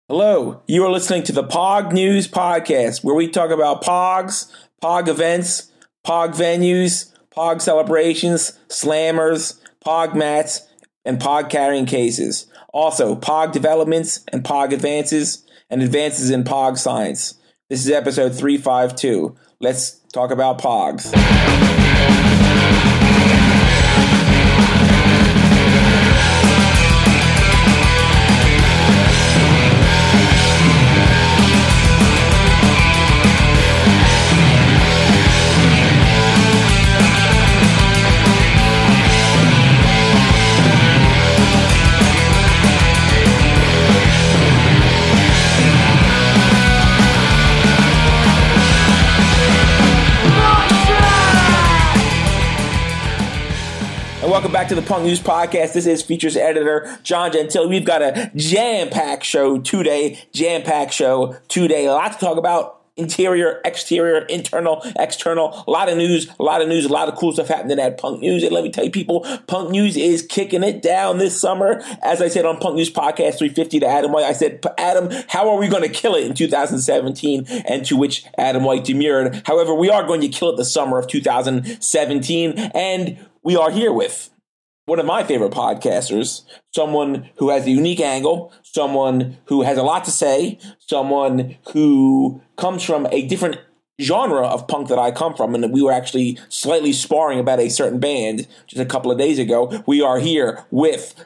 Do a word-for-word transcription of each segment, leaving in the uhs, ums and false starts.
Hello, you are listening to the Pog News Podcast, where we talk about Pogs, Pog events, Pog venues, Pog celebrations, slammers, Pog mats, and Pog carrying cases. Also, Pog developments and Pog advances, and advances in Pog science. This is episode three fifty-two. Let's talk about Pogs. Welcome back to the Punk News Podcast. This is features editor John Gentile. We've got a jam-packed show today. Jam-packed show today. A lot to talk about. Interior, exterior, internal, external. A lot of news, a lot of news, a lot of cool stuff happening at Punk News. And let me tell you, people, Punk News is kicking it down this summer. As I said on Punk News Podcast three fifty to Adam White, I said, Adam, how are we going to kill it in two thousand seventeen? And to which Adam White demurred. However, we are going to kill it the summer of two thousand seventeen. And we are here with one of my favorite podcasters, someone who has a unique angle, someone who has a lot to say, someone who comes from a different genre of punk that I come from, and we were actually slightly sparring about a certain band just a couple of days ago. We are here with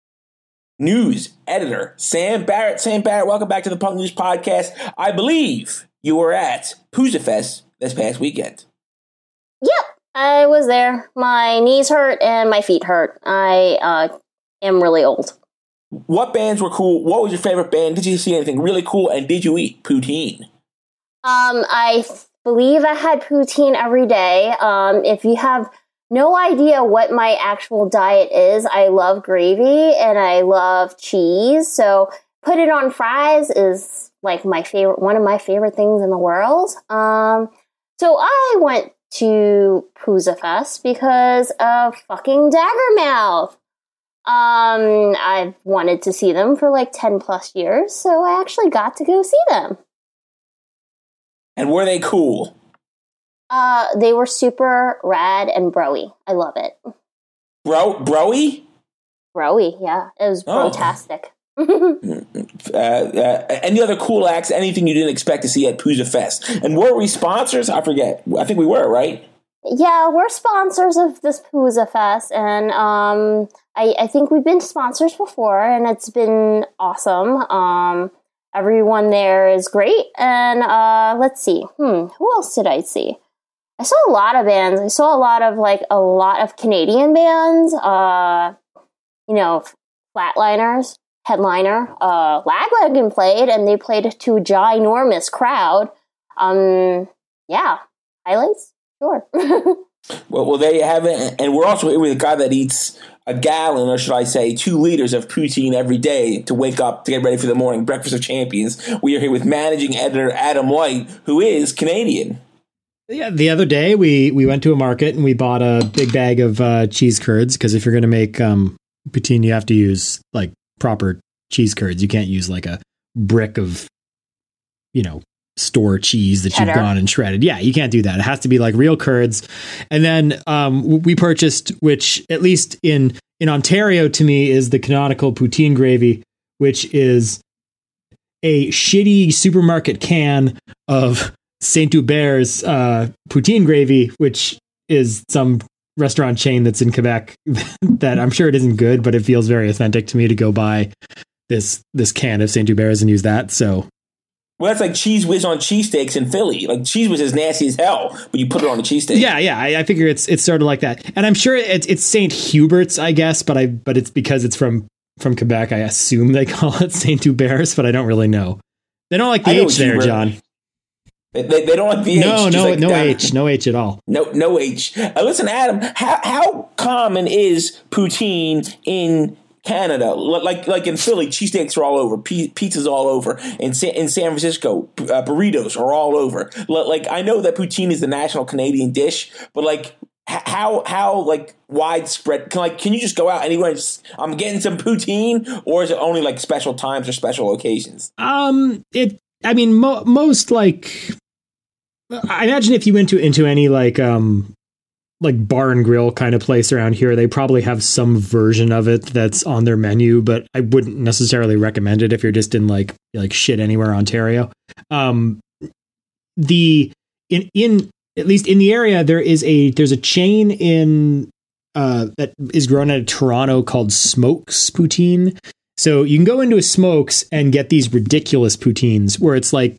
news editor Sam Barrett. Sam Barrett, welcome back to the Punk News Podcast. I believe you were at Poozza Fest this past weekend. Yep. I was there. My knees hurt and my feet hurt. I uh, am really old. What bands were cool? What was your favorite band? Did you see anything really cool? And did you eat poutine? Um, I f- believe I had poutine every day. Um, if you have no idea what my actual diet is, I love gravy and I love cheese. So put it on fries is like my favorite, one of my favorite things in the world. Um, so I went to Poozza Fest because of fucking Daggermouth. Um, I've wanted to see them for like ten plus years, so I actually got to go see them. And were they cool? Uh, they were super rad and broy. I love it. Bro, broy? Broy, yeah. It was brotastic. Oh. uh, uh, any other cool acts, anything you didn't expect to see at Poozza Fest? And were we sponsors? I forget. I think we were, right? Yeah, we're sponsors of this Poozza Fest, and um, I, I think we've been sponsors before, and it's been awesome. Um, everyone there is great, and uh, let's see. Hmm, who else did I see? I saw a lot of bands. I saw a lot of, like, a lot of Canadian bands, uh, you know, Flatliners. Headliner, uh, Lagwagon played, and they played to a ginormous crowd. Um, yeah, highlights, sure. well, well, there you have it. And we're also here with a guy that eats a gallon, or should I say, two liters of poutine every day to wake up to get ready for the morning breakfast of champions. We are here with managing editor Adam White, who is Canadian. Yeah, the other day we we went to a market and we bought a big bag of uh, cheese curds, because if you're going to make um, poutine, you have to use like proper cheese curds. You can't use like a brick of, you know, store cheese that Cheddar. You've gone and shredded. Yeah, you can't do that. It has to be like real curds. And then um, we purchased, which at least in, in Ontario to me is the canonical poutine gravy, which is a shitty supermarket can of Saint Hubert's uh, poutine gravy, which is some restaurant chain that's in Quebec that I'm sure it isn't good, but it feels very authentic to me to go buy this this can of Saint Hubert's and use that. So, well, that's like Cheese Whiz on cheesesteaks in Philly. Like Cheese Whiz is nasty as hell, but you put it on a cheesesteak. Yeah, yeah. I, I figure it's it's sort of like that, and I'm sure it's it's Saint Hubert's, I guess, but I but it's because it's from from Quebec. I assume they call it Saint Hubert's, but I don't really know. They don't like the H there, Hubert. John. They, they, they don't like the no, H. No, like no, no down. H. No H at all. No, no H. Uh, listen, Adam, how, how common is poutine in Canada? Like like in Philly, cheesesteaks are all over, P- pizza's all over. In, Sa- in San Francisco, uh, burritos are all over. Like, I know that poutine is the national Canadian dish, but like how how like widespread? Can like can you just go out anywhere? And just, I'm getting some poutine, or is it only like special times or special occasions? Um, it. I mean, mo- most like. I imagine if you went to into any like um like bar and grill kind of place around here, they probably have some version of it that's on their menu, but I wouldn't necessarily recommend it if you're just in like like shit anywhere Ontario. Um, the in in at least in the area there is a there's a chain in uh that is grown out of Toronto called Smokes Poutine. So you can go into a Smokes and get these ridiculous poutines where it's like,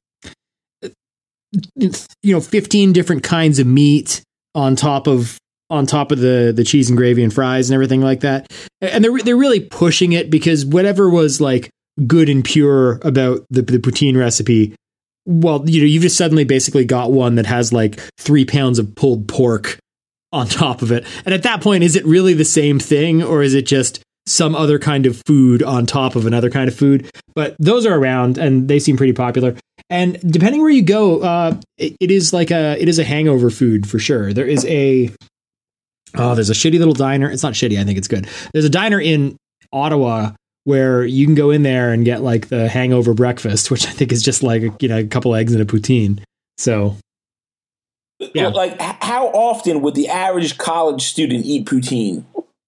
you know, fifteen different kinds of meat on top of on top of the the cheese and gravy and fries and everything like that. And they're they're really pushing it because whatever was like good and pure about the the poutine recipe, well, you know, you've just suddenly basically got one that has like three pounds of pulled pork on top of it. And at that point, is it really the same thing, or is it just some other kind of food on top of another kind of food? But those are around and they seem pretty popular. And depending where you go, uh, it, it is like a it is a hangover food for sure. There is a oh, there's a shitty little diner. It's not shitty. I think it's good. There's a diner in Ottawa where you can go in there and get like the hangover breakfast, which I think is just like, you know, a couple eggs and a poutine. So, yeah. Like, how often would the average college student eat poutine?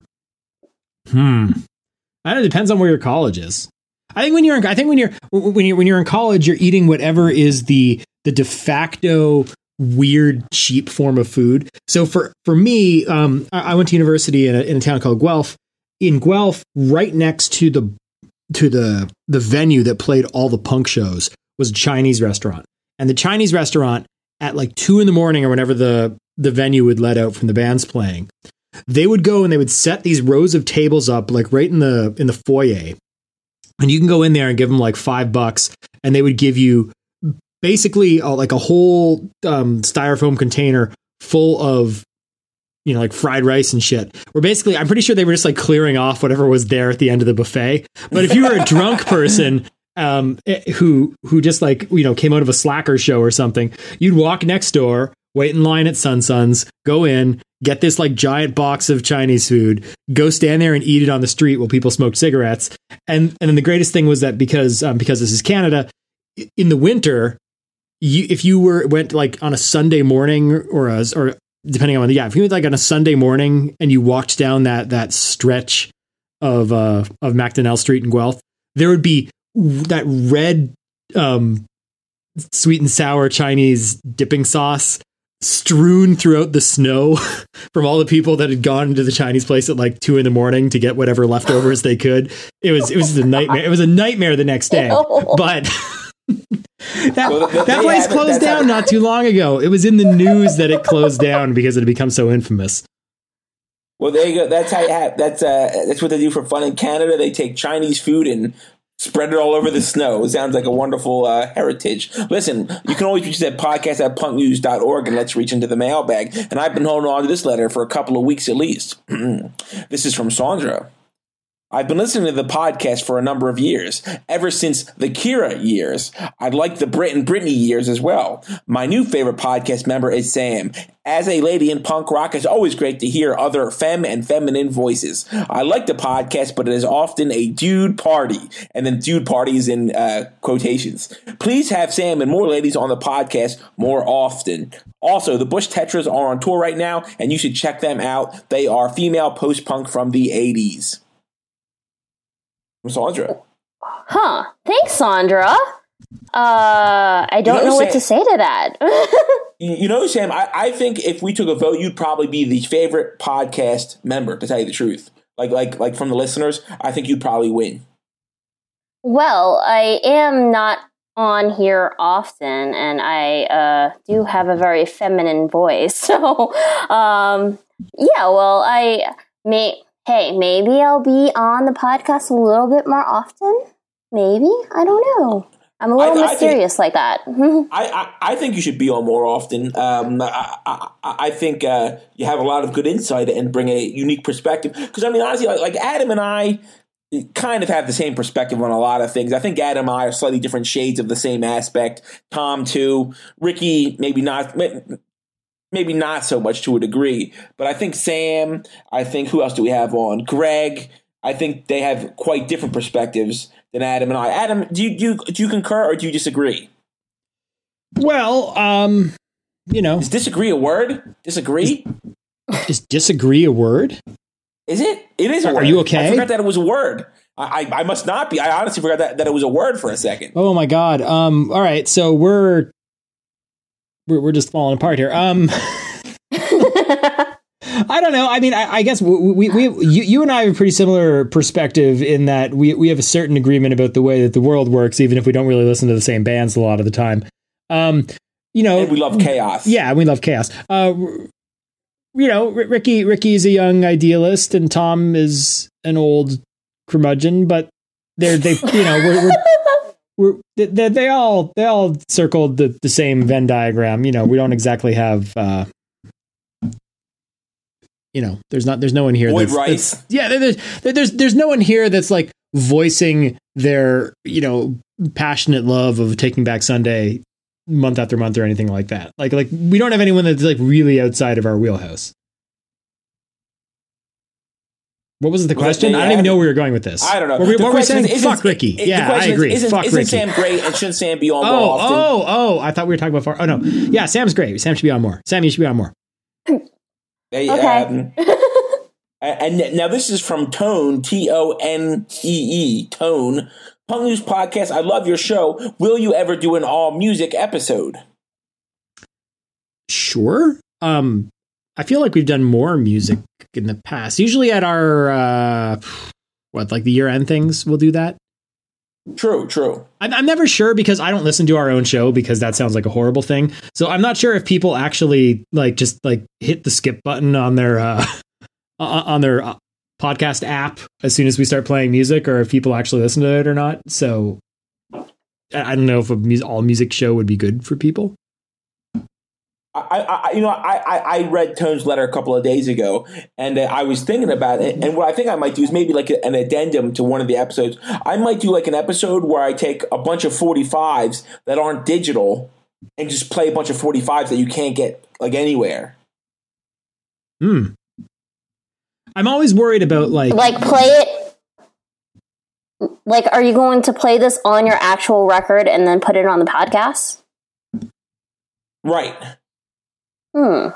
Hmm. I don't know, it depends on where your college is. I think when you're in, I think when you're when you're when you're in college, you're eating whatever is the the de facto weird cheap form of food. So for for me, um, I, I went to university in a, in a town called Guelph. In Guelph, right next to the to the the venue that played all the punk shows was a Chinese restaurant, and the Chinese restaurant at like two in the morning or whenever the the venue would let out from the bands playing, they would go and they would set these rows of tables up like right in the in the foyer. And you can go in there and give them like five bucks, and they would give you basically uh, like a whole um, styrofoam container full of, you know, like fried rice and shit. Where basically, I'm pretty sure they were just like clearing off whatever was there at the end of the buffet. But if you were a drunk person um, who who just like, you know, came out of a slacker show or something, you'd walk next door, wait in line at Sun Sun's, go in, get this like giant box of Chinese food, go stand there and eat it on the street while people smoked cigarettes. And and then the greatest thing was that because um, because this is Canada, in the winter, you if you were went like on a Sunday morning or a, or depending on the yeah, if you went like on a Sunday morning and you walked down that that stretch of uh, of Macdonell Street in Guelph, there would be that red um, sweet and sour Chinese dipping sauce strewn throughout the snow from all the people that had gone into the Chinese place at like two in the morning to get whatever leftovers they could. It was it was a nightmare. It was a nightmare the next day. But that, well, that place closed down not too long ago. It was in the news that it closed down because it had become so infamous. Well, there you go. That's how you have. That's uh, that's what they do for fun in Canada. They take Chinese food and spread it all over the snow. It sounds like a wonderful uh, heritage. Listen, you can always reach us at podcast at punk news dot org and let's reach into the mailbag. And I've been holding on to this letter for a couple of weeks at least. This is from Sandra. I've been listening to the podcast for a number of years, ever since the Kira years. I like the Brit and Brittany years as well. My new favorite podcast member is Sam. As a lady in punk rock, it's always great to hear other femme and feminine voices. I like the podcast, but it is often a dude party, and then dude parties in uh, quotations. Please have Sam and more ladies on the podcast more often. Also, the Bush Tetras are on tour right now, and you should check them out. They are female post-punk from the eighties. Sandra. Huh. Thanks, Sandra. Uh, I don't you know, know what Sam, to say to that. You know, Sam, I, I think if we took a vote, you'd probably be the favorite podcast member, to tell you the truth. Like, like, like from the listeners, I think you'd probably win. Well, I am not on here often, and I uh, do have a very feminine voice. So, um, yeah, well, I may... Hey, maybe I'll be on the podcast a little bit more often. Maybe. I don't know. I'm a little I, mysterious I think, like that. I, I, I think you should be on more often. Um, I, I, I think uh, you have a lot of good insight and bring a unique perspective. Because, I mean, honestly, like, like Adam and I kind of have the same perspective on a lot of things. I think Adam and I are slightly different shades of the same aspect. Tom, too. Ricky, maybe not. Maybe maybe not so much to a degree. But I think Sam, I think who else do we have on? Greg. I think they have quite different perspectives than Adam and I. Adam, do you do you, do you concur or do you disagree? Well, um, you know, is disagree a word? Disagree? Is, is disagree a word? Is it? It is a Are word. you okay? I forgot that it was a word. I, I, I must not be. I honestly forgot that, that it was a word for a second. Oh my God. Um. All right. So we're we're, we're just falling apart here. Um. I don't know. I mean, I, I guess we, we, we you, you and I have a pretty similar perspective in that we, we have a certain agreement about the way that the world works, even if we don't really listen to the same bands a lot of the time. Um, you know, and we love chaos. Yeah, we love chaos. Uh, you know, Ricky Ricky is a young idealist, and Tom is an old curmudgeon. But they're they you know we're. we're We're, they, they all they all circled the, the same Venn diagram. You know, we don't exactly have. Uh, you know, there's not there's no one here. Boyd That's, Rice. that's, yeah, there's there's there's no one here that's like voicing their you know passionate love of Taking Back Sunday month after month or anything like that. Like like we don't have anyone that's like really outside of our wheelhouse. What was the question? I don't even know where we were going with this. I don't know. What, what were we saying? Is, Fuck Ricky. It, yeah, I agree. Is, isn't, Fuck isn't Ricky. Sam great and shouldn't Sam be on oh, more often? Oh, oh, I thought we were talking about far. Oh, no. Yeah, Sam's great. Sam should be on more. Sam, you should be on more. They, okay. Um, and now this is from Tone, T O N E E, Tone. Punk News Podcast, I love your show. Will you ever do an all-music episode? Sure. Um, I feel like we've done more music in the past. Usually at our, uh, what, like the year-end things, we'll do that. True, true. I'm, I'm never sure because I don't listen to our own show because that sounds like a horrible thing. So I'm not sure if people actually like just like hit the skip button on their uh, on their uh, podcast app as soon as we start playing music, or if people actually listen to it or not. So I don't know if a mu- all music show would be good for people. I, I, you know, I, I read Tone's letter a couple of days ago, and uh, I was thinking about it. And what I think I might do is maybe like an addendum to one of the episodes. I might do like an episode where I take a bunch of forty-fives that aren't digital and just play a bunch of forty-fives that you can't get like anywhere. Hmm. I'm always worried about like like play it. Like, are you going to play this on your actual record and then put it on the podcast? Right. Hmm.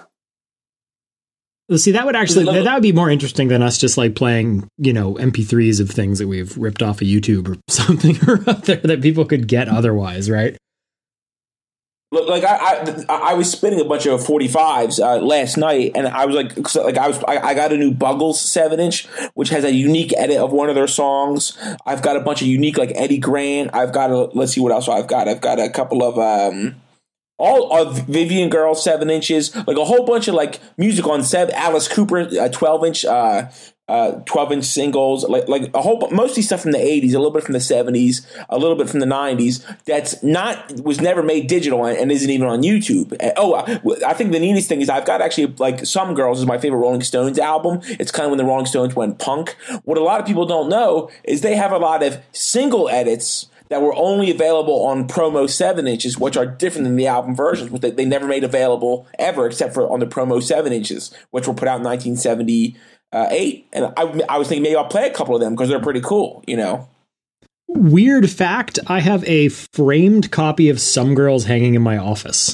Well, see, that would actually that, that would be more interesting than us just like playing, you know, M P threes of things that we've ripped off of YouTube or something or other that people could get otherwise, right? Look, like I, I, I was spinning a bunch of forty-fives uh, last night, and I was like, so like I was, I, I got a new Buggles seven inch, which has a unique edit of one of their songs. I've got a bunch of unique like Eddie Grant. I've got a, let's see what else I've got. I've got a couple of um. All of Vivian Girl seven inches, like a whole bunch of like music on seven. Alice Cooper uh, twelve inch, uh, uh, twelve inch singles, like like a whole mostly stuff from the eighties, a little bit from the seventies, a little bit from the nineties. That's not was never made digital and, and isn't even on YouTube. And, oh, I think the neatest thing is I've got actually like Some Girls is my favorite Rolling Stones album. It's kind of when the Rolling Stones went punk. What a lot of people don't know is they have a lot of single edits that were only available on promo seven inches, which are different than the album versions, but they, they never made available ever except for on the promo seven inches, which were put out in nineteen seventy-eight. And I, I was thinking maybe I'll play a couple of them because they're pretty cool, you know? Weird fact, I have a framed copy of Some Girls hanging in my office.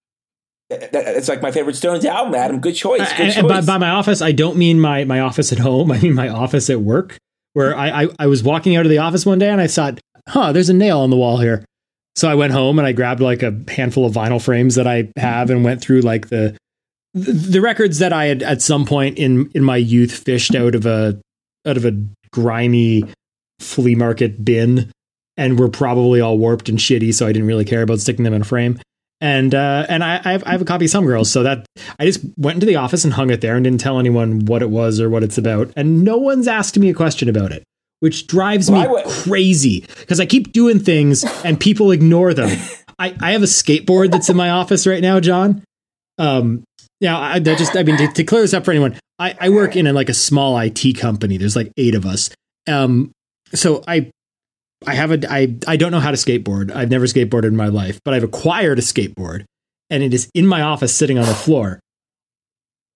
It's like my favorite Stones album, Adam. Good choice. Good and, choice. and by, by my office, I don't mean my, my office at home. I mean my office at work, where I, I, I was walking out of the office one day and I thought, huh, there's a nail on the wall here. So I went home and I grabbed like a handful of vinyl frames that I have and went through like the the, the records that I had at some point in, in my youth fished out of a out of a grimy flea market bin and were probably all warped and shitty, so I didn't really care about sticking them in a frame. And uh, and I, I, have, I have a copy of Some Girls, so that I just went into the office and hung it there and didn't tell anyone what it was or what it's about. And no one's asked me a question about it, which drives me well, crazy because I keep doing things and people ignore them. I, I have a skateboard that's in my office right now, John. Um, now, I, I just, I mean, to, to clear this up for anyone, I, I work in a, like a small I T company. There's like eight of us. Um, so I, I have a, I, I don't know how to skateboard. I've never skateboarded in my life, but I've acquired a skateboard and it is in my office sitting on the floor.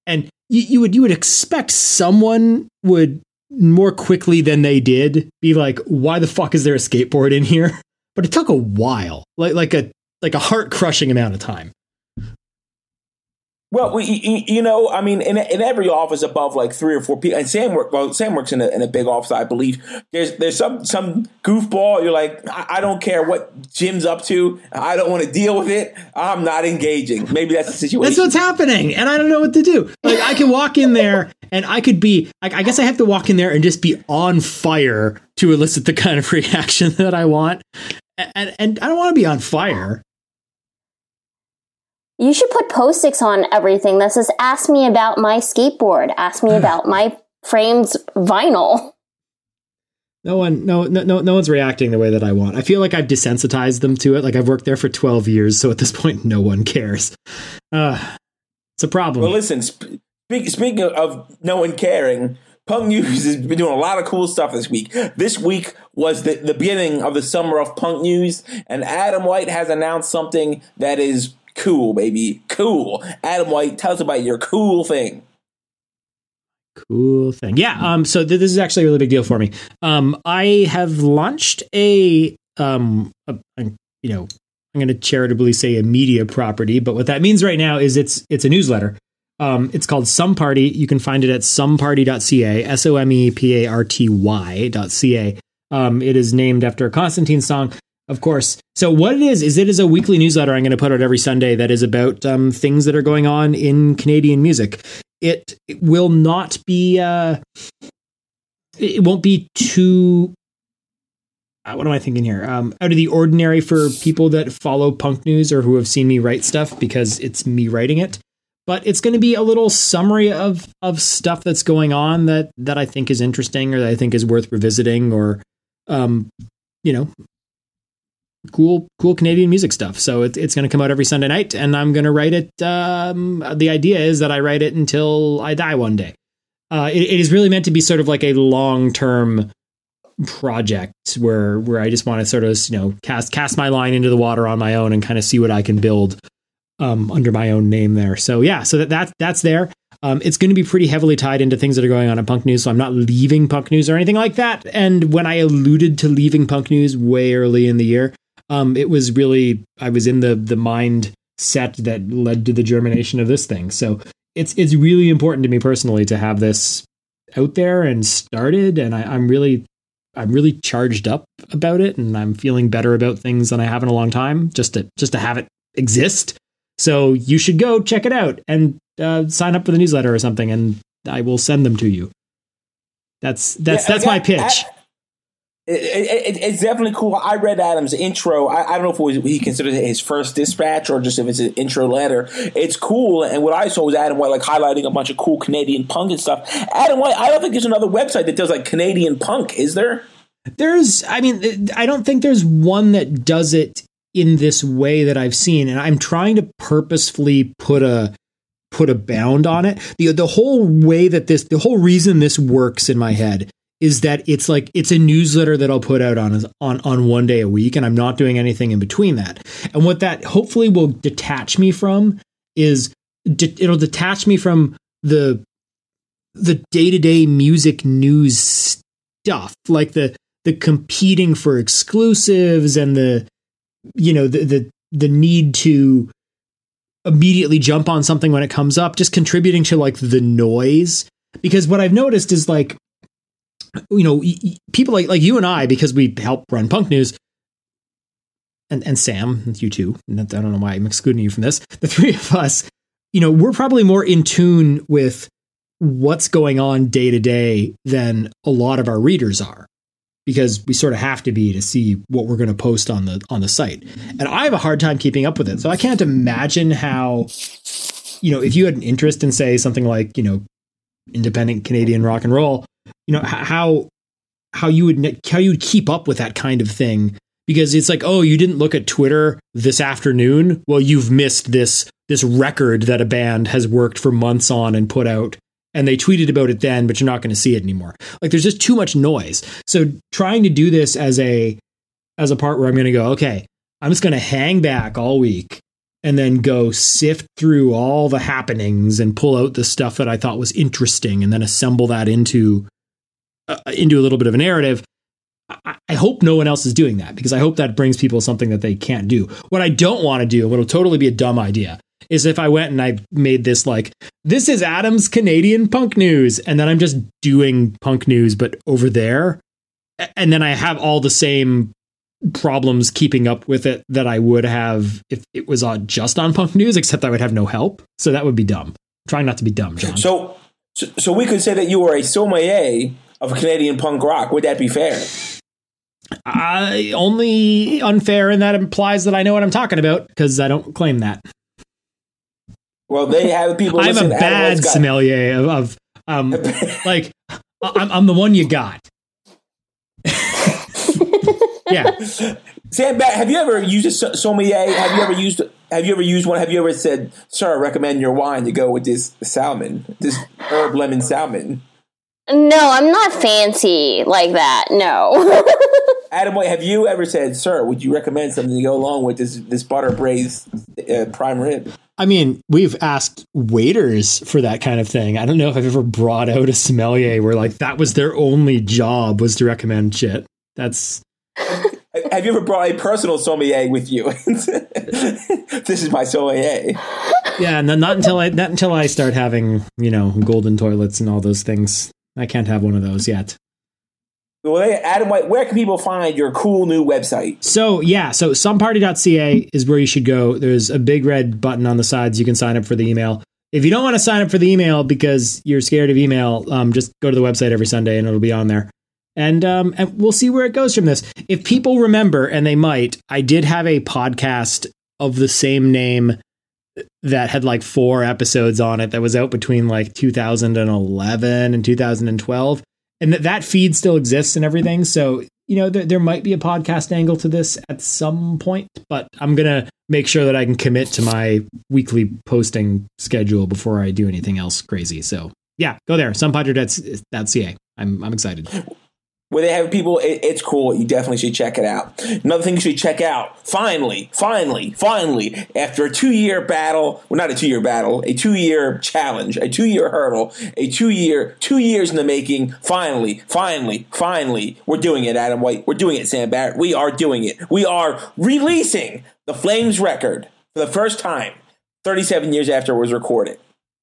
And you, you would you would expect someone would more quickly than they did be like, why the fuck is there a skateboard in here? But it took a while, like like a like a heart crushing amount of time. Well, we, you know, I mean, in, in every office above like three or four people, and Sam work, well, Sam works in a, in a big office, I believe. There's there's some some goofball. You're like, I, I don't care what Jim's up to. I don't want to deal with it. I'm not engaging. Maybe that's the situation. That's what's happening, and I don't know what to do. Like, I can walk in there, and I could be. I, I guess I have to walk in there and just be on fire to elicit the kind of reaction that I want, and and I don't want to be on fire. You should put post-its on everything that says, ask me about my skateboard. Ask me about my framed vinyl. No one, no, no, no, no one's reacting the way that I want. I feel like I've desensitized them to it. Like, I've worked there for twelve years. So at this point, no one cares. Uh, it's a problem. Well, listen, sp- speaking of no one caring, Punk News has been doing a lot of cool stuff this week. This week was the, the beginning of the summer of Punk News, and Adam White has announced something that is cool, baby. Cool. Adam White, tell us about your cool thing. Cool thing. Yeah. Um, so th- this is actually a really big deal for me. Um, I have launched a, um, a, a you know, I'm going to charitably say a media property, but what that means right now is it's, it's a newsletter. Um, it's called Some Party. You can find it at someparty dot c a, S O M E P A R T Y dot C A. Um, it is named after a Constantine song. Of course. So what it is, is it is a weekly newsletter I'm going to put out every Sunday that is about um, things that are going on in Canadian music. It, it will not be, uh, it won't be too, uh, what am I thinking here? Um, out of the ordinary for people that follow Punk News or who have seen me write stuff because it's me writing it. But it's going to be a little summary of, of stuff that's going on that, that I think is interesting or that I think is worth revisiting or, um, you know, cool, cool Canadian music stuff. So it, it's going to come out every Sunday night and I'm going to write it. Um, the idea is that I write it until I die one day. Uh, it, it is really meant to be sort of like a long-term project where, where I just want to sort of, you know, cast, cast my line into the water on my own and kind of see what I can build um, under my own name there. So yeah, so that, that that's there. Um, it's going to be pretty heavily tied into things that are going on in Punk News, so I'm not leaving Punk News or anything like that. And when I alluded to leaving Punk News way early in the year, Um, it was really, I was in the the mindset that led to the germination of this thing. So it's it's really important to me personally to have this out there and started. And I, I'm really, I'm really charged up about it, and I'm feeling better about things than I have in a long time. Just to just to have it exist. So you should go check it out and uh, sign up for the newsletter or something, and I will send them to you. That's that's yeah, that's my pitch. I, It, it, it's definitely cool. I read Adam's intro. I, I don't know if it was, he considers it his first dispatch or just if it's an intro letter. It's cool. And what I saw was Adam White like highlighting a bunch of cool Canadian punk and stuff. Adam White, I don't think there's another website that does like Canadian punk, is there? There's, I mean, I don't think there's one that does it in this way that I've seen. And I'm trying to purposefully put a put a bound on it. The the whole way that this, the whole reason this works in my head is that it's like, it's a newsletter that I'll put out on, on, on one day a week, and I'm not doing anything in between that. And what that hopefully will detach me from is de- it'll detach me from the, the day-to-day music news stuff, like the, the competing for exclusives and the, you know, the, the, the need to immediately jump on something when it comes up, just contributing to like the noise. Because what I've noticed is like, you know, people like, like you and I, because we help run Punk News, and, and Sam, you too, I don't know why I'm excluding you from this, the three of us, you know, we're probably more in tune with what's going on day to day than a lot of our readers are, because we sort of have to be to see what we're going to post on the, on the site. And I have a hard time keeping up with it. So I can't imagine how, you know, if you had an interest in, say, something like, you know, independent Canadian rock and roll, you know, how how you would how you would keep up with that kind of thing, because it's like, oh, you didn't look at Twitter this afternoon. Well, you've missed this this record that a band has worked for months on and put out, and they tweeted about it then, but you're not going to see it anymore. Like, there's just too much noise. So trying to do this as a as a part where I'm going to go, okay, I'm just going to hang back all week and then go sift through all the happenings and pull out the stuff that I thought was interesting and then assemble that into uh, into a little bit of a narrative. I, I hope no one else is doing that, because I hope that brings people something that they can't do. What I don't want to do, what will totally be a dumb idea, is if I went and I made this like, this is Adam's Canadian punk news, and then I'm just doing punk news, but over there. And then I have all the same problems keeping up with it that I would have if it was on just on punk news, except I would have no help. So that would be dumb. I'm trying not to be dumb, John. So, so, so we could say that you were a sommelier of Canadian punk rock. Would that be fair? I only unfair, and that implies that I know what I'm talking about, because I don't claim that. Well, they have people. I'm a bad sommelier of, of um, like I'm, I'm the one you got. Yeah. Sam, have you ever used a sommelier? Have you ever used? Have you ever used one? Have you ever said, "Sir, I recommend your wine to go with this salmon, this herb lemon salmon"? No, I'm not fancy like that. No. Adam, wait, have you ever said, "Sir, would you recommend something to go along with this this butter braised uh, prime rib"? I mean, we've asked waiters for that kind of thing. I don't know if I've ever brought out a sommelier where like that was their only job, was to recommend shit. That's. Have you ever brought a personal sommelier with you? This is my sommelier. Yeah, no, not until I not until I start having, you know, golden toilets and all those things. I can't have one of those yet. Well, Adam White, where can people find your cool new website? So, yeah, so some party dot c a is where you should go. There's a big red button on the sides. You can sign up for the email. If you don't want to sign up for the email because you're scared of email, um, just go to the website every Sunday and it'll be on there. And um, and we'll see where it goes from this. If people remember, and they might, I did have a podcast of the same name that had like four episodes on it that was out between like two thousand eleven and two thousand twelve. And that, that feed still exists and everything. So, you know, there, there might be a podcast angle to this at some point, but I'm going to make sure that I can commit to my weekly posting schedule before I do anything else crazy. So, yeah, go there. some party dot c a. I'm, I'm excited. Where they have people, it, it's cool. You definitely should check it out. Another thing you should check out, finally, finally, finally, after a two-year battle, well, not a two-year battle, a two-year challenge, a two-year hurdle, a two-year, two years in the making, finally, finally, finally, we're doing it, Adam White. We're doing it, Sam Barrett. We are doing it. We are releasing the Flames record for the first time, thirty-seven years after it was recorded.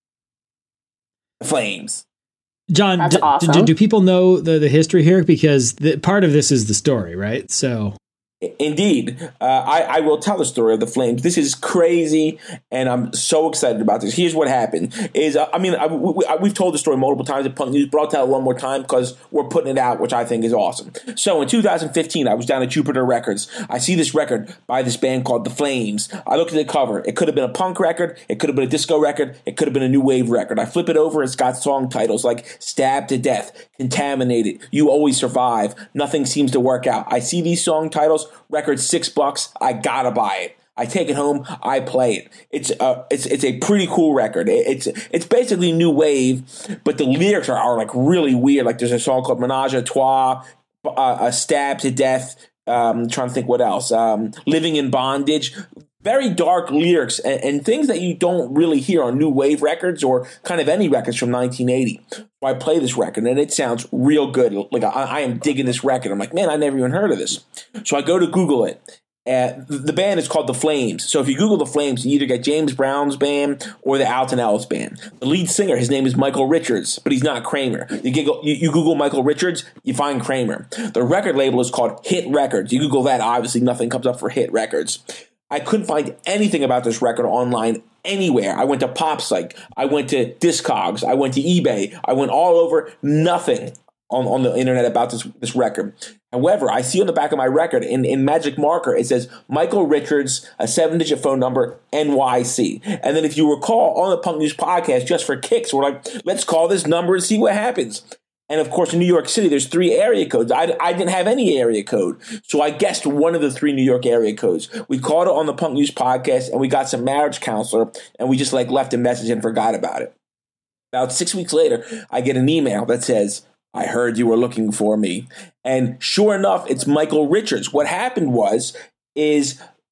The Flames. John, d- awesome. do, do people know the, the history here? Because the, part of this is the story, right? So, indeed, uh, I, I will tell the story of the Flames. This is crazy, and I'm so excited about this. Here's what happened: is uh, I mean, I, we, I, we've told the story multiple times at Punk News, but I'll tell it one more time because we're putting it out, which I think is awesome. So, in two thousand fifteen, I was down at Jupiter Records. I see this record by this band called The Flames. I look at the cover. It could have been a punk record. It could have been a disco record. It could have been a new wave record. I flip it over. It's got song titles like "Stabbed to Death," "Contaminated," "You Always Survive," "Nothing Seems to Work Out." I see these song titles. Record six bucks. I gotta buy it. I take it home. I play it. It's uh, it's it's a pretty cool record. It, it's it's basically new wave, but the lyrics are, are like really weird. Like there's a song called "Menage a Trois," uh, a "Stabbed to Death." Um, I'm trying to think what else. Um, "Living in Bondage." Very dark lyrics and, and things that you don't really hear on new wave records or kind of any records from nineteen eighty. So I play this record and it sounds real good. Like I, I am digging this record. I'm like, man, I never even heard of this. So I go to Google it. Uh, the band is called The Flames. So if you Google The Flames, you either get James Brown's band or the Alton Ellis band. The lead singer, his name is Michael Richards, but he's not Kramer. You, Google, you, you Google Michael Richards, you find Kramer. The record label is called Hit Records. You Google that, obviously nothing comes up for Hit Records. I couldn't find anything about this record online anywhere. I went to PopSpsych. I went to Discogs. I went to eBay. I went all over. Nothing on, on the internet about this, this record. However, I see on the back of my record in, in magic marker, it says Michael Richards, a seven-digit phone number, N Y C. And then if you recall, on the Punk News podcast, just for kicks, we're like, let's call this number and see what happens. And, of course, in New York City, there's three area codes. I, I didn't have any area code. So I guessed one of the three New York area codes. We called it on the Punk News podcast, and we got some marriage counselor, and we just, like, left a message and forgot about it. About six weeks later, I get an email that says, I heard you were looking for me. And sure enough, it's Michael Richards. What happened was, is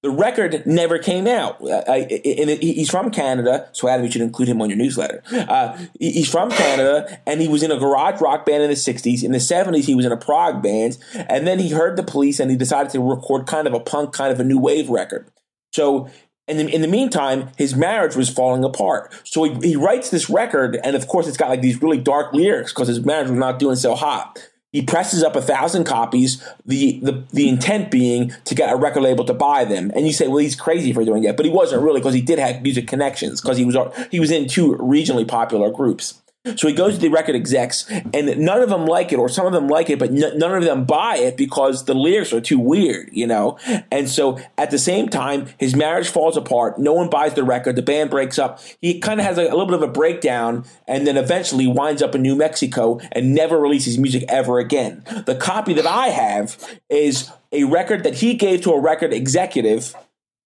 The record never came out. Uh, and he's from Canada, so Adam, you should include him on your newsletter. Uh, he's from Canada, and he was in a garage rock band in the sixties. In the seventies, he was in a prog band, and then he heard the Police, and he decided to record kind of a punk, kind of a new wave record. So in the, in the meantime, his marriage was falling apart. So he, he writes this record, and of course, it's got like these really dark lyrics because his marriage was not doing so hot. He presses up a thousand copies, the, the the intent being to get a record label to buy them. And you say, well, he's crazy for doing that. But he wasn't really, because he did have music connections, because he was he was in two regionally popular groups. So he goes to the record execs, and none of them like it, or some of them like it, but n- none of them buy it because the lyrics are too weird, you know? And so at the same time, his marriage falls apart. No one buys the record. The band breaks up. He kind of has a, a little bit of a breakdown, and then eventually winds up in New Mexico and never releases music ever again. The copy that I have is a record that he gave to a record executive.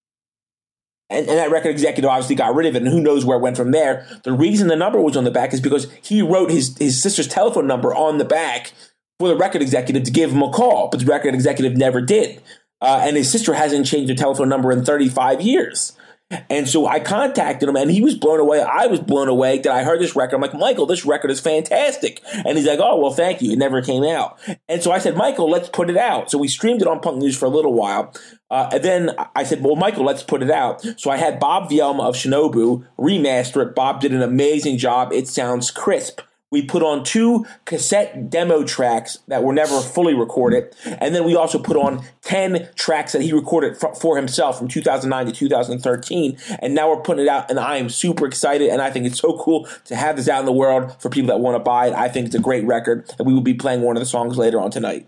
And, and that record executive obviously got rid of it, and who knows where it went from there. The reason the number was on the back is because he wrote his, his sister's telephone number on the back for the record executive to give him a call, but the record executive never did. Uh, and his sister hasn't changed her telephone number in thirty-five years. And so I contacted him, and he was blown away. I was blown away that I heard this record. I'm like, Michael, this record is fantastic. And he's like, oh, well, thank you. It never came out. And so I said, Michael, let's put it out. So we streamed it on Punk News for a little while. Uh, and then I said, well, Michael, let's put it out. So I had Bob Vielma of Shinobu remaster it. Bob did an amazing job. It sounds crisp. We put on two cassette demo tracks that were never fully recorded. And then we also put on ten tracks that he recorded for, for himself from two thousand nine to two thousand thirteen. And now we're putting it out, and I am super excited. And I think it's so cool to have this out in the world for people that want to buy it. I think it's a great record, and we will be playing one of the songs later on tonight.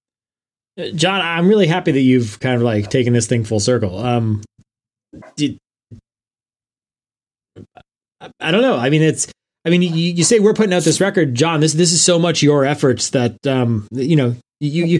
John, I'm really happy that you've kind of like taken this thing full circle. Um, did, I don't know. I mean, it's, I mean, you, you say we're putting out this record, John, this, this is so much your efforts that, um, you know, you, you,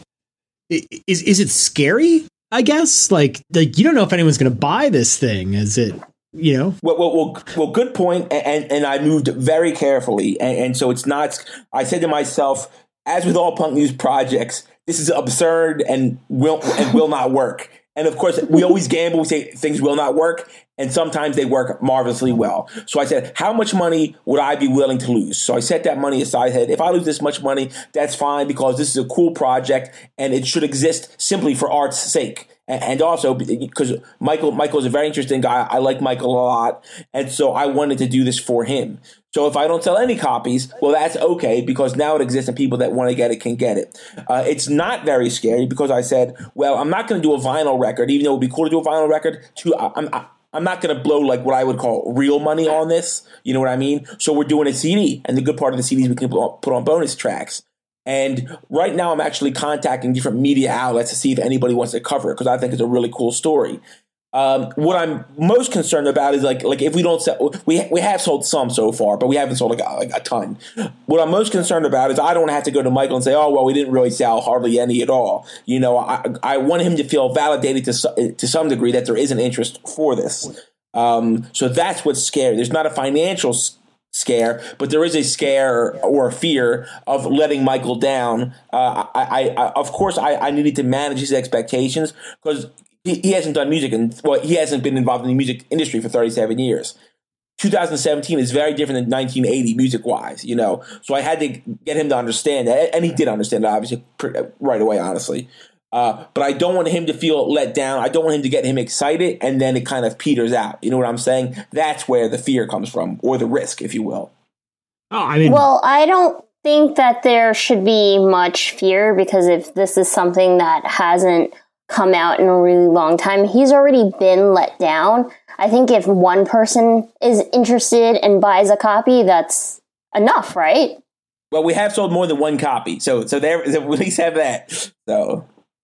is, is it scary? I guess like, like, you don't know if anyone's going to buy this thing. Is it, you know? Well, well, well, well good point. And, and I moved very carefully. And, and so it's not, I said to myself, as with all Punk News projects, this is absurd and will and will not work. And of course, we always gamble. We say things will not work, and sometimes they work marvelously well. So I said, how much money would I be willing to lose? So I set that money aside. I said, if I lose this much money, that's fine, because this is a cool project and it should exist simply for art's sake. And also because Michael Michael is a very interesting guy. I like Michael a lot. And so I wanted to do this for him. So if I don't sell any copies, well, that's okay, because now it exists and people that want to get it can get it. Uh, it's not very scary because I said, well, I'm not going to do a vinyl record, even though it would be cool to do a vinyl record. To, I'm, I'm not going to blow like what I would call real money on this. You know what I mean? So we're doing a C D, and the good part of the C D is we can put on bonus tracks. And right now I'm actually contacting different media outlets to see if anybody wants to cover it, because I think it's a really cool story. Um, what I'm most concerned about is like like if we don't sell, we we have sold some so far, but we haven't sold like a, like a ton. What I'm most concerned about is I don't have to go to Michael and say, oh well, we didn't really sell hardly any at all. You know, I I want him to feel validated to to some degree that there is an interest for this. Um, so that's what's scary. There's not a financial scare, but there is a scare or a fear of letting Michael down. Uh, I, I, of course, I, I needed to manage his expectations, because he, he hasn't done music, and well, he hasn't been involved in the music industry for thirty-seven years. two thousand seventeen is very different than nineteen eighty music-wise, you know. So I had to get him to understand that, and he did understand it, obviously, right away, honestly. Uh, but I don't want him to feel let down. I don't want him to get him excited, and then it kind of peters out. You know what I'm saying? That's where the fear comes from, or the risk, if you will. Oh, I mean, well, I don't think that there should be much fear, because if this is something that hasn't come out in a really long time, he's already been let down. I think if one person is interested and buys a copy, that's enough, right? Well, we have sold more than one copy, so so there, at least have that. So.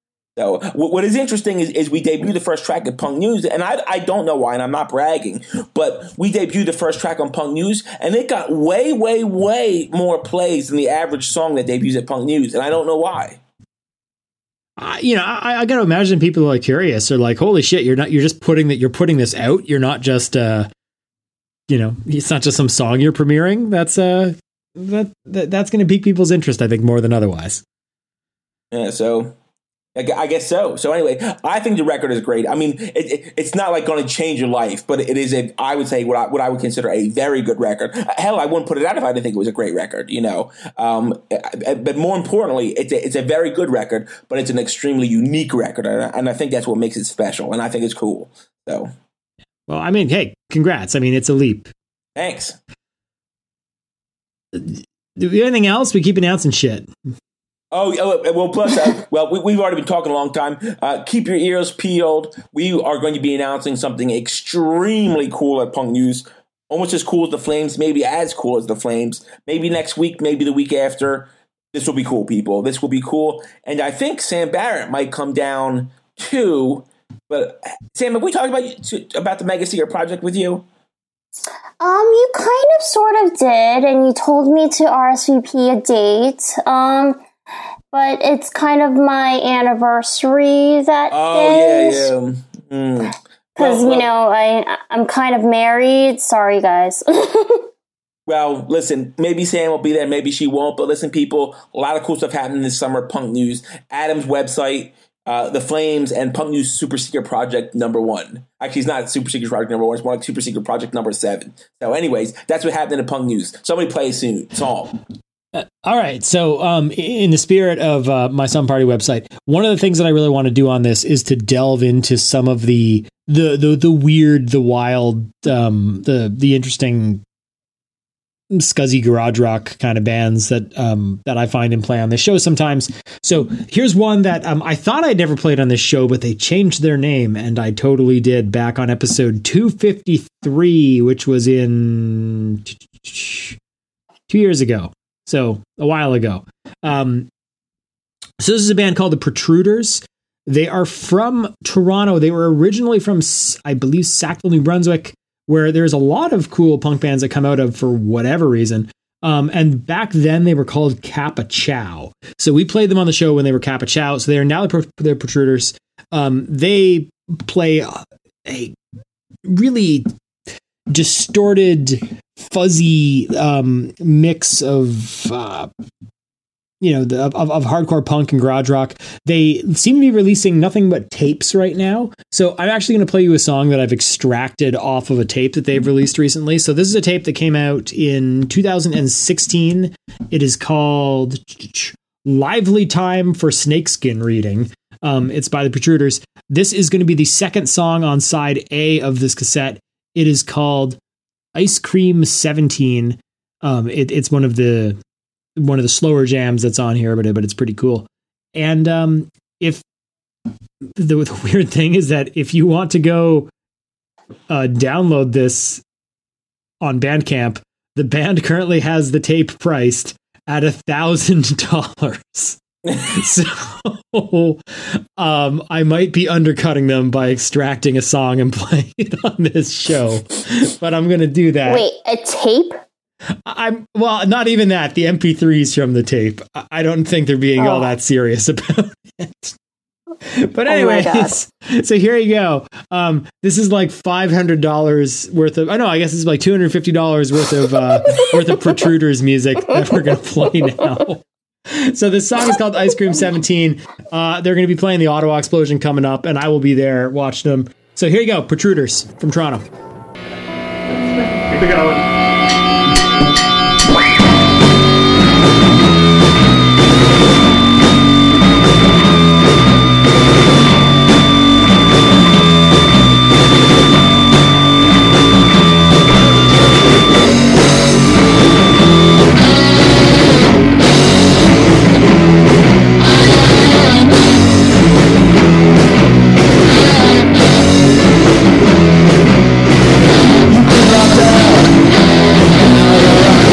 So what is interesting is, is we debuted the first track at Punk News, and I, I don't know why, and I'm not bragging, but we debuted the first track on Punk News, and it got way, way, way more plays than the average song that debuts at Punk News, and I don't know why. Uh, you know, I, I got to imagine people are like curious, or like, holy shit, you're not, you're just putting that, you're putting this out. You're not just, uh, you know, it's not just some song you're premiering. That's uh, that, that that's going to pique people's interest, I think, more than otherwise. Yeah. So. I guess so. So anyway, I think the record is great. I mean, it, it, it's not like going to change your life, but it is a, I would say what I, what I would consider a very good record. Hell, I wouldn't put it out if I didn't think it was a great record, you know. Um, but more importantly, it's a, it's a very good record, but it's an extremely unique record. And I, and I think that's what makes it special. And I think it's cool. So, well, I mean, hey, congrats. I mean, it's a leap. Thanks. Do we have anything else? We keep announcing shit. Oh, well, plus, uh, well, we, we've already been talking a long time. Uh, keep your ears peeled. We are going to be announcing something extremely cool at Punk News. Almost as cool as the Flames, maybe as cool as the Flames. Maybe next week, maybe the week after. This will be cool, people. This will be cool. And I think Sam Barrett might come down, too. But, Sam, have we talked about, about the Mega Seeker project with you? Um, you kind of sort of did, and you told me to R S V P a date. Um... But it's kind of my anniversary that oh, day. Oh, yeah, yeah. Because, Mm. Well, you know, I, I'm kind of married. Sorry, guys. Well, listen, maybe Sam will be there, maybe she won't. But listen, people, a lot of cool stuff happening this summer at Punk News. Adam's website, uh, The Flames, and Punk News Super Secret Project number one. Actually, it's not Super Secret Project number one. It's more like Super Secret Project number seven. So anyways, that's what happened at Punk News. Somebody play soon. Song. Uh, all right. So, um, in the spirit of uh, my Sun Party website, one of the things that I really want to do on this is to delve into some of the the the, the weird, the wild, um, the the interesting, scuzzy garage rock kind of bands that um, that I find and play on this show sometimes. So, here's one that um, I thought I'd never played on this show, but they changed their name, and I totally did back on episode two fifty-three, which was in two years ago. So a while ago. Um, so this is a band called the Protruders. They are from Toronto. They were originally from, I believe, Sackville, New Brunswick, where there's a lot of cool punk bands that come out of for whatever reason. Um, and back then they were called Kappa Chow. So we played them on the show when they were Kappa Chow. So they are now the they're Protruders. Um, they play a really distorted, fuzzy um, mix of, uh, you know, the, of, of hardcore punk and garage rock. They seem to be releasing nothing but tapes right now. So I'm actually going to play you a song that I've extracted off of a tape that they've released recently. So this is a tape that came out in two thousand sixteen. It is called Lively Time for Snakeskin Reading. Um, it's by the Protruders. This is going to be the second song on side A of this cassette. It is called Ice Cream seventeen. Um, it, it's one of the one of the slower jams that's on here, but but it's pretty cool. And um, if the, the weird thing is that if you want to go uh, download this on Bandcamp, the band currently has the tape priced at a thousand dollars. So um, I might be undercutting them by extracting a song and playing it on this show, but I'm going to do that. Wait, a tape? I'm well, not even that. The M P threes from the tape. I don't think they're being oh. all that serious about it. But anyways, oh so here you go. Um, this is like five hundred dollars worth of. I know. I guess it's like two hundred fifty dollars worth of uh, worth of Protruders music that we're going to play now. So this song is called Ice Cream seventeen. Uh, they're going to be playing the Ottawa Explosion coming up, and I will be there watching them. So here you go, Protruders from Toronto. Keep it going. You can drop down.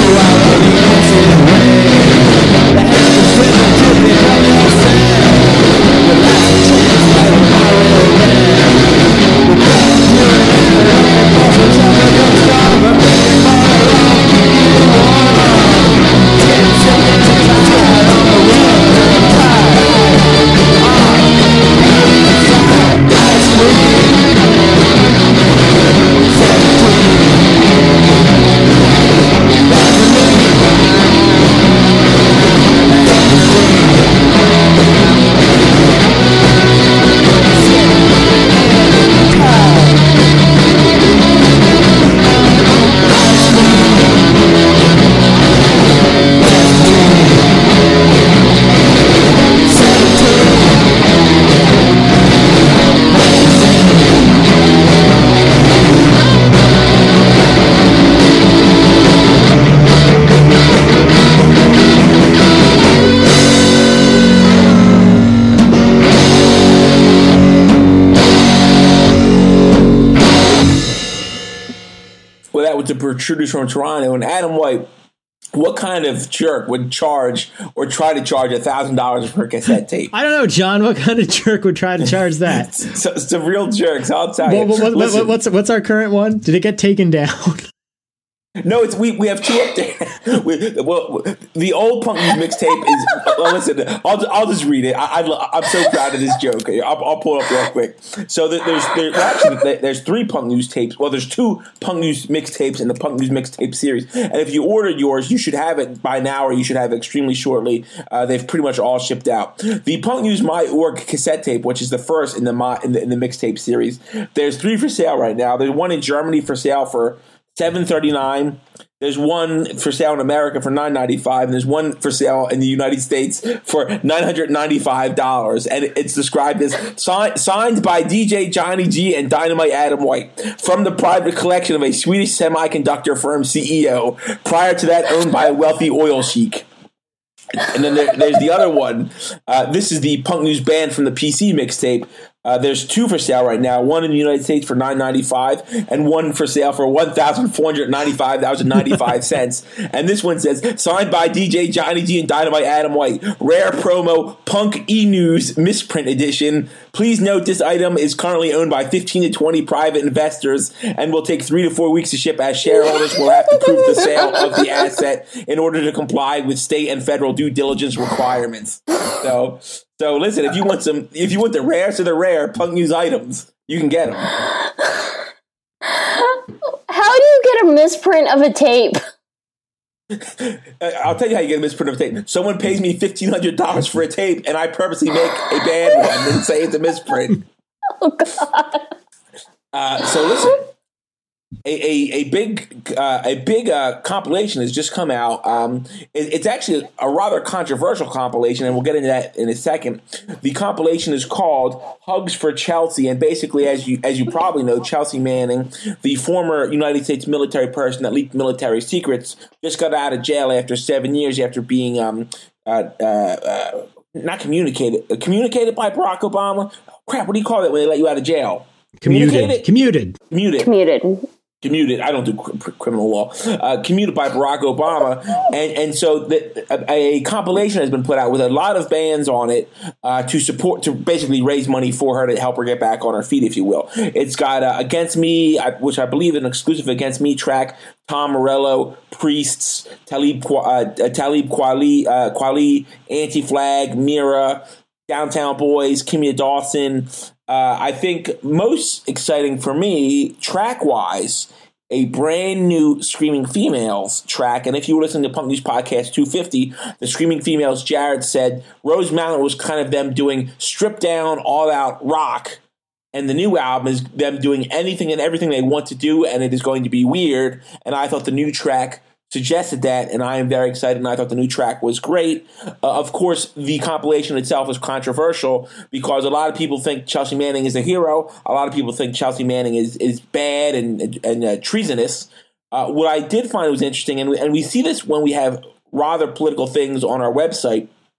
The protruders from Toronto, and Adam White, what kind of jerk would charge or try to charge a thousand dollars for a cassette tape? I don't know, John. What kind of jerk would try to charge that? so, some real jerks, I'll tell well, you. What, what, what's what's our current one? Did it get taken down? No, it's we, we have two up there. we, well, the old Punk News mixtape is. Well, listen, I'll I'll just read it. I, I, I'm so proud of this joke. I'll, I'll pull it up real quick. So there's there's actually there's three Punk News tapes. Well, there's two Punk News mixtapes in the Punk News mixtape series. And if you ordered yours, you should have it by now, or you should have it extremely shortly. Uh, they've pretty much all shipped out. The Punk News My Org cassette tape, which is the first in the my, in the, in the mixtape series. There's three for sale right now. There's one in Germany for sale for seven thirty-nine. There's one for sale in America for nine ninety-five, and there's one for sale in the United States for nine hundred ninety-five dollars. And it's described as si- signed by D J Johnny G and Dynamite Adam White from the private collection of a Swedish semiconductor firm C E O, prior to that owned by a wealthy oil sheik. And then there, there's the other one. Uh, this is the Punk News Banned from the P C mixtape. Uh, there's two for sale right now. One in the United States for nine ninety-five, and one for sale for one thousand four hundred ninety-five dollars and ninety-five cents. And this one says, signed by D J Johnny G and Dynamite Adam White. Rare promo Punk E-News misprint edition. Please note this item is currently owned by fifteen to twenty private investors and will take three to four weeks to ship, as shareholders will have to prove the sale of the asset in order to comply with state and federal due diligence requirements. So... So listen, if you want some, if you want the rare to the rare Punk News items, you can get them. How do you get a misprint of a tape? I'll tell you how you get a misprint of a tape. Someone pays me fifteen hundred dollars for a tape, and I purposely make a bad one and say it's a misprint. Oh God! Uh, so listen. A, a, a big uh, a big uh, compilation has just come out. Um, it, it's actually a rather controversial compilation, and we'll get into that in a second. The compilation is called "Hugs for Chelsea," and basically, as you as you probably know, Chelsea Manning, the former United States military person that leaked military secrets, just got out of jail after seven years after being um uh, uh, uh, not communicated uh, communicated by Barack Obama. Crap, what do you call it when they let you out of jail? Commuted. Commuted. Commuted. Commuted. Commuted. I don't do cr- criminal law. Uh, commuted by Barack Obama, and and so the, a, a compilation has been put out with a lot of bands on it uh, to support, to basically raise money for her to help her get back on her feet, if you will. It's got uh, Against Me, which I believe is an exclusive Against Me track. Tom Morello, Priests, Talib uh, Talib Kweli, uh, Kweli, Anti-Flag, Mira, Downtown Boys, Kimya Dawson. Uh, I think most exciting for me, track-wise, a brand new Screaming Females track. And if you were listening to Punk News Podcast two fifty, the Screaming Females, Jared said Rose Mountain was kind of them doing stripped-down, all-out rock. And the new album is them doing anything and everything they want to do, and it is going to be weird. And I thought the new track suggested that, and I am very excited, and I thought the new track was great. Uh, of course, the compilation itself is controversial because a lot of people think Chelsea Manning is a hero. A lot of people think Chelsea Manning is, is bad and, and uh, treasonous. Uh, what I did find was interesting, and we, and we see this when we have rather political things on our website,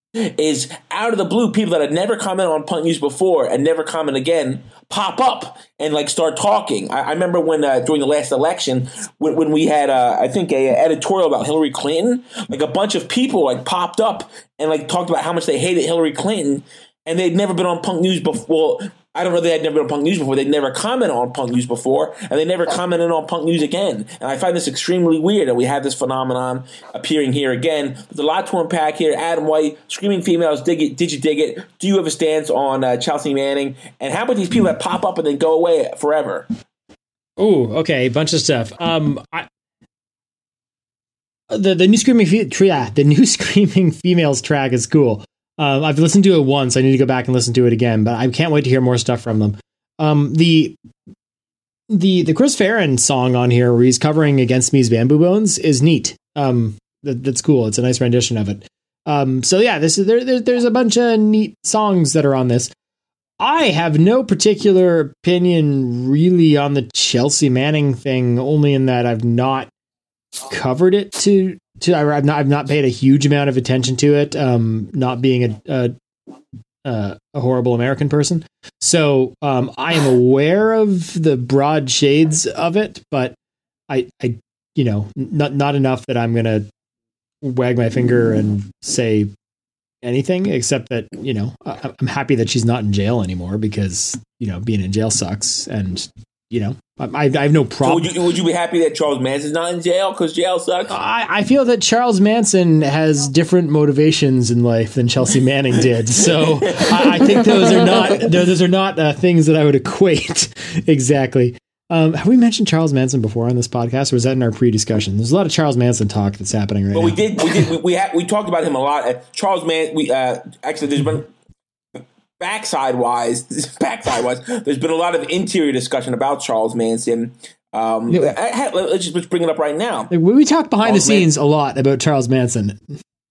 is out of the blue, people that had never commented on Punk News before and never comment again pop up and like start talking. I, I remember when uh, during the last election, when, when we had, uh, I think, a, a editorial about Hillary Clinton, like a bunch of people like popped up and like talked about how much they hated Hillary Clinton, and they'd never been on Punk News before. Well, I don't know, they had never been on Punk News before. They'd never commented on Punk News before, and they never commented on Punk News again. And I find this extremely weird that we have this phenomenon appearing here again. There's a lot to unpack here. Adam White, Screaming Females, dig it, did you dig it? Do you have a stance on uh, Chelsea Manning? And how about these people that pop up and then go away forever? Oh, okay, bunch of stuff. Um, I, the the new Screaming fe- yeah, the new Screaming Females track is cool. Um, I've listened to it once. I need to go back and listen to it again, but I can't wait to hear more stuff from them. Um, the the the Chris Farron song on here, where he's covering Against Me's Bamboo Bones, is neat. Um, that, that's cool. It's a nice rendition of it. Um, so yeah, this is there, there. There's a bunch of neat songs that are on this. I have no particular opinion really on the Chelsea Manning thing, only in that I've not covered it to. To, I've not I've not paid a huge amount of attention to it, um, not being a, a a horrible American person. So um, I am aware of the broad shades of it, but I I you know not not enough that I'm gonna wag my finger and say anything, except that you know I, I'm happy that she's not in jail anymore, because you know being in jail sucks, and you know, I, I have no problem. So would you would you be happy that Charles Manson's not in jail because jail sucks? I, I feel that Charles Manson has different motivations in life than Chelsea Manning did. So I, I think those are not those are not uh, things that I would equate exactly. Um, have we mentioned Charles Manson before on this podcast, or was that in our pre-discussion? There's a lot of Charles Manson talk that's happening right but now. But we did we did we we, ha- we talked about him a lot. Uh, Charles Manson. We uh, actually there's been. Backside wise, backside wise, there's been a lot of interior discussion about Charles Manson. Um, yeah. I, I, let's just let's bring it up right now. We talk behind Charles the scenes Man- a lot about Charles Manson.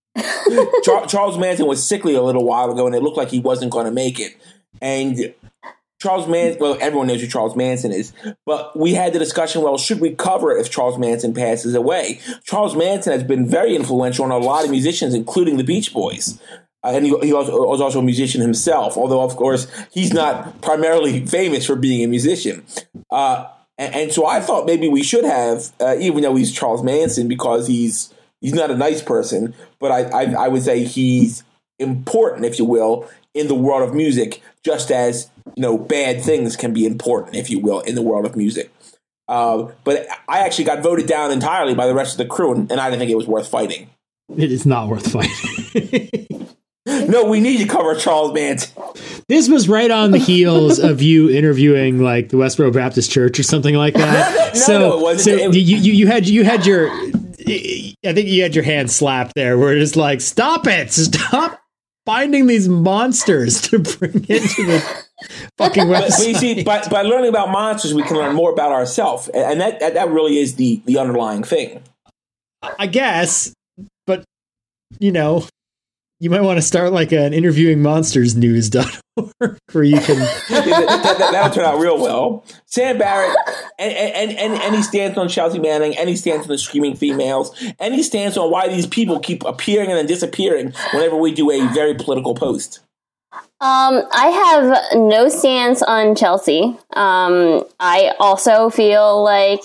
Char- Charles Manson was sickly a little while ago, and it looked like he wasn't going to make it. And Charles Manson, well, everyone knows who Charles Manson is, but we had the discussion, well, should we cover it if Charles Manson passes away? Charles Manson has been very influential on a lot of musicians, including the Beach Boys. Uh, and he, he also, was also a musician himself, although, of course, he's not primarily famous for being a musician. Uh, and, and so I thought maybe we should have, uh, even though he's Charles Manson, because he's he's not a nice person, but I, I, I would say he's important, if you will, in the world of music, just as, you know, bad things can be important, if you will, in the world of music. Uh, but I actually got voted down entirely by the rest of the crew, and, and I didn't think it was worth fighting. It is not worth fighting. No, we need to cover Charles Manson. This was right on the heels of you interviewing like the Westboro Baptist Church or something like that. no, so, no, it wasn't. so It was- you, you you had you had your I think you had your hand slapped there, where it's like, stop it, stop finding these monsters to bring into the fucking website. But, but you see, by, by learning about monsters, we can learn more about ourselves, and that, that that really is the the underlying thing. I guess, but you know. You might want to start like an interviewing monsters news dot org where you can. that, that, that'll turn out real well. Sam Barrett, and, and, and, and he stands on Chelsea Manning, and he stands on the Screaming Females, and he stands on why these people keep appearing and then disappearing whenever we do a very political post. Um, I have no stance on Chelsea. Um, I also feel like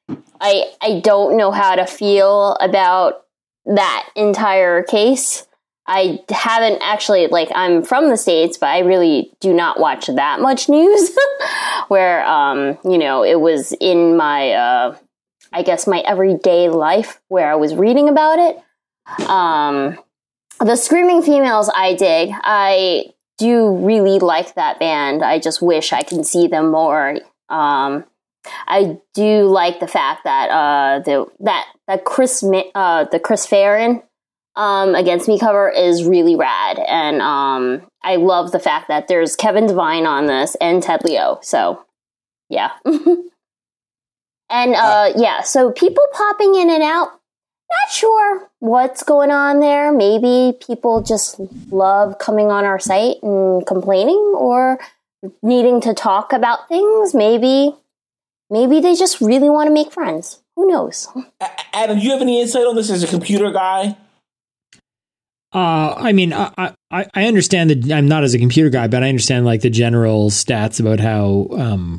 I I don't know how to feel about that entire case. I haven't actually, like, I'm from the States, but I really do not watch that much news where, um, you know, it was in my, uh, I guess, my everyday life where I was reading about it. Um, the Screaming Females, I dig. I do really like that band. I just wish I can see them more. Um, I do like the fact that, uh, the, that, that Chris, uh, the Chris Farron, Um, Against Me cover is really rad, and um, I love the fact that there's Kevin Devine on this and Ted Leo. So, yeah, and uh, yeah. So people popping in and out. Not sure what's going on there. Maybe people just love coming on our site and complaining, or needing to talk about things. Maybe, maybe they just really want to make friends. Who knows? Adam, do you have any insight on this as a computer guy? Uh, I mean, I, I, I understand that I'm not as a computer guy, but I understand like the general stats about how um,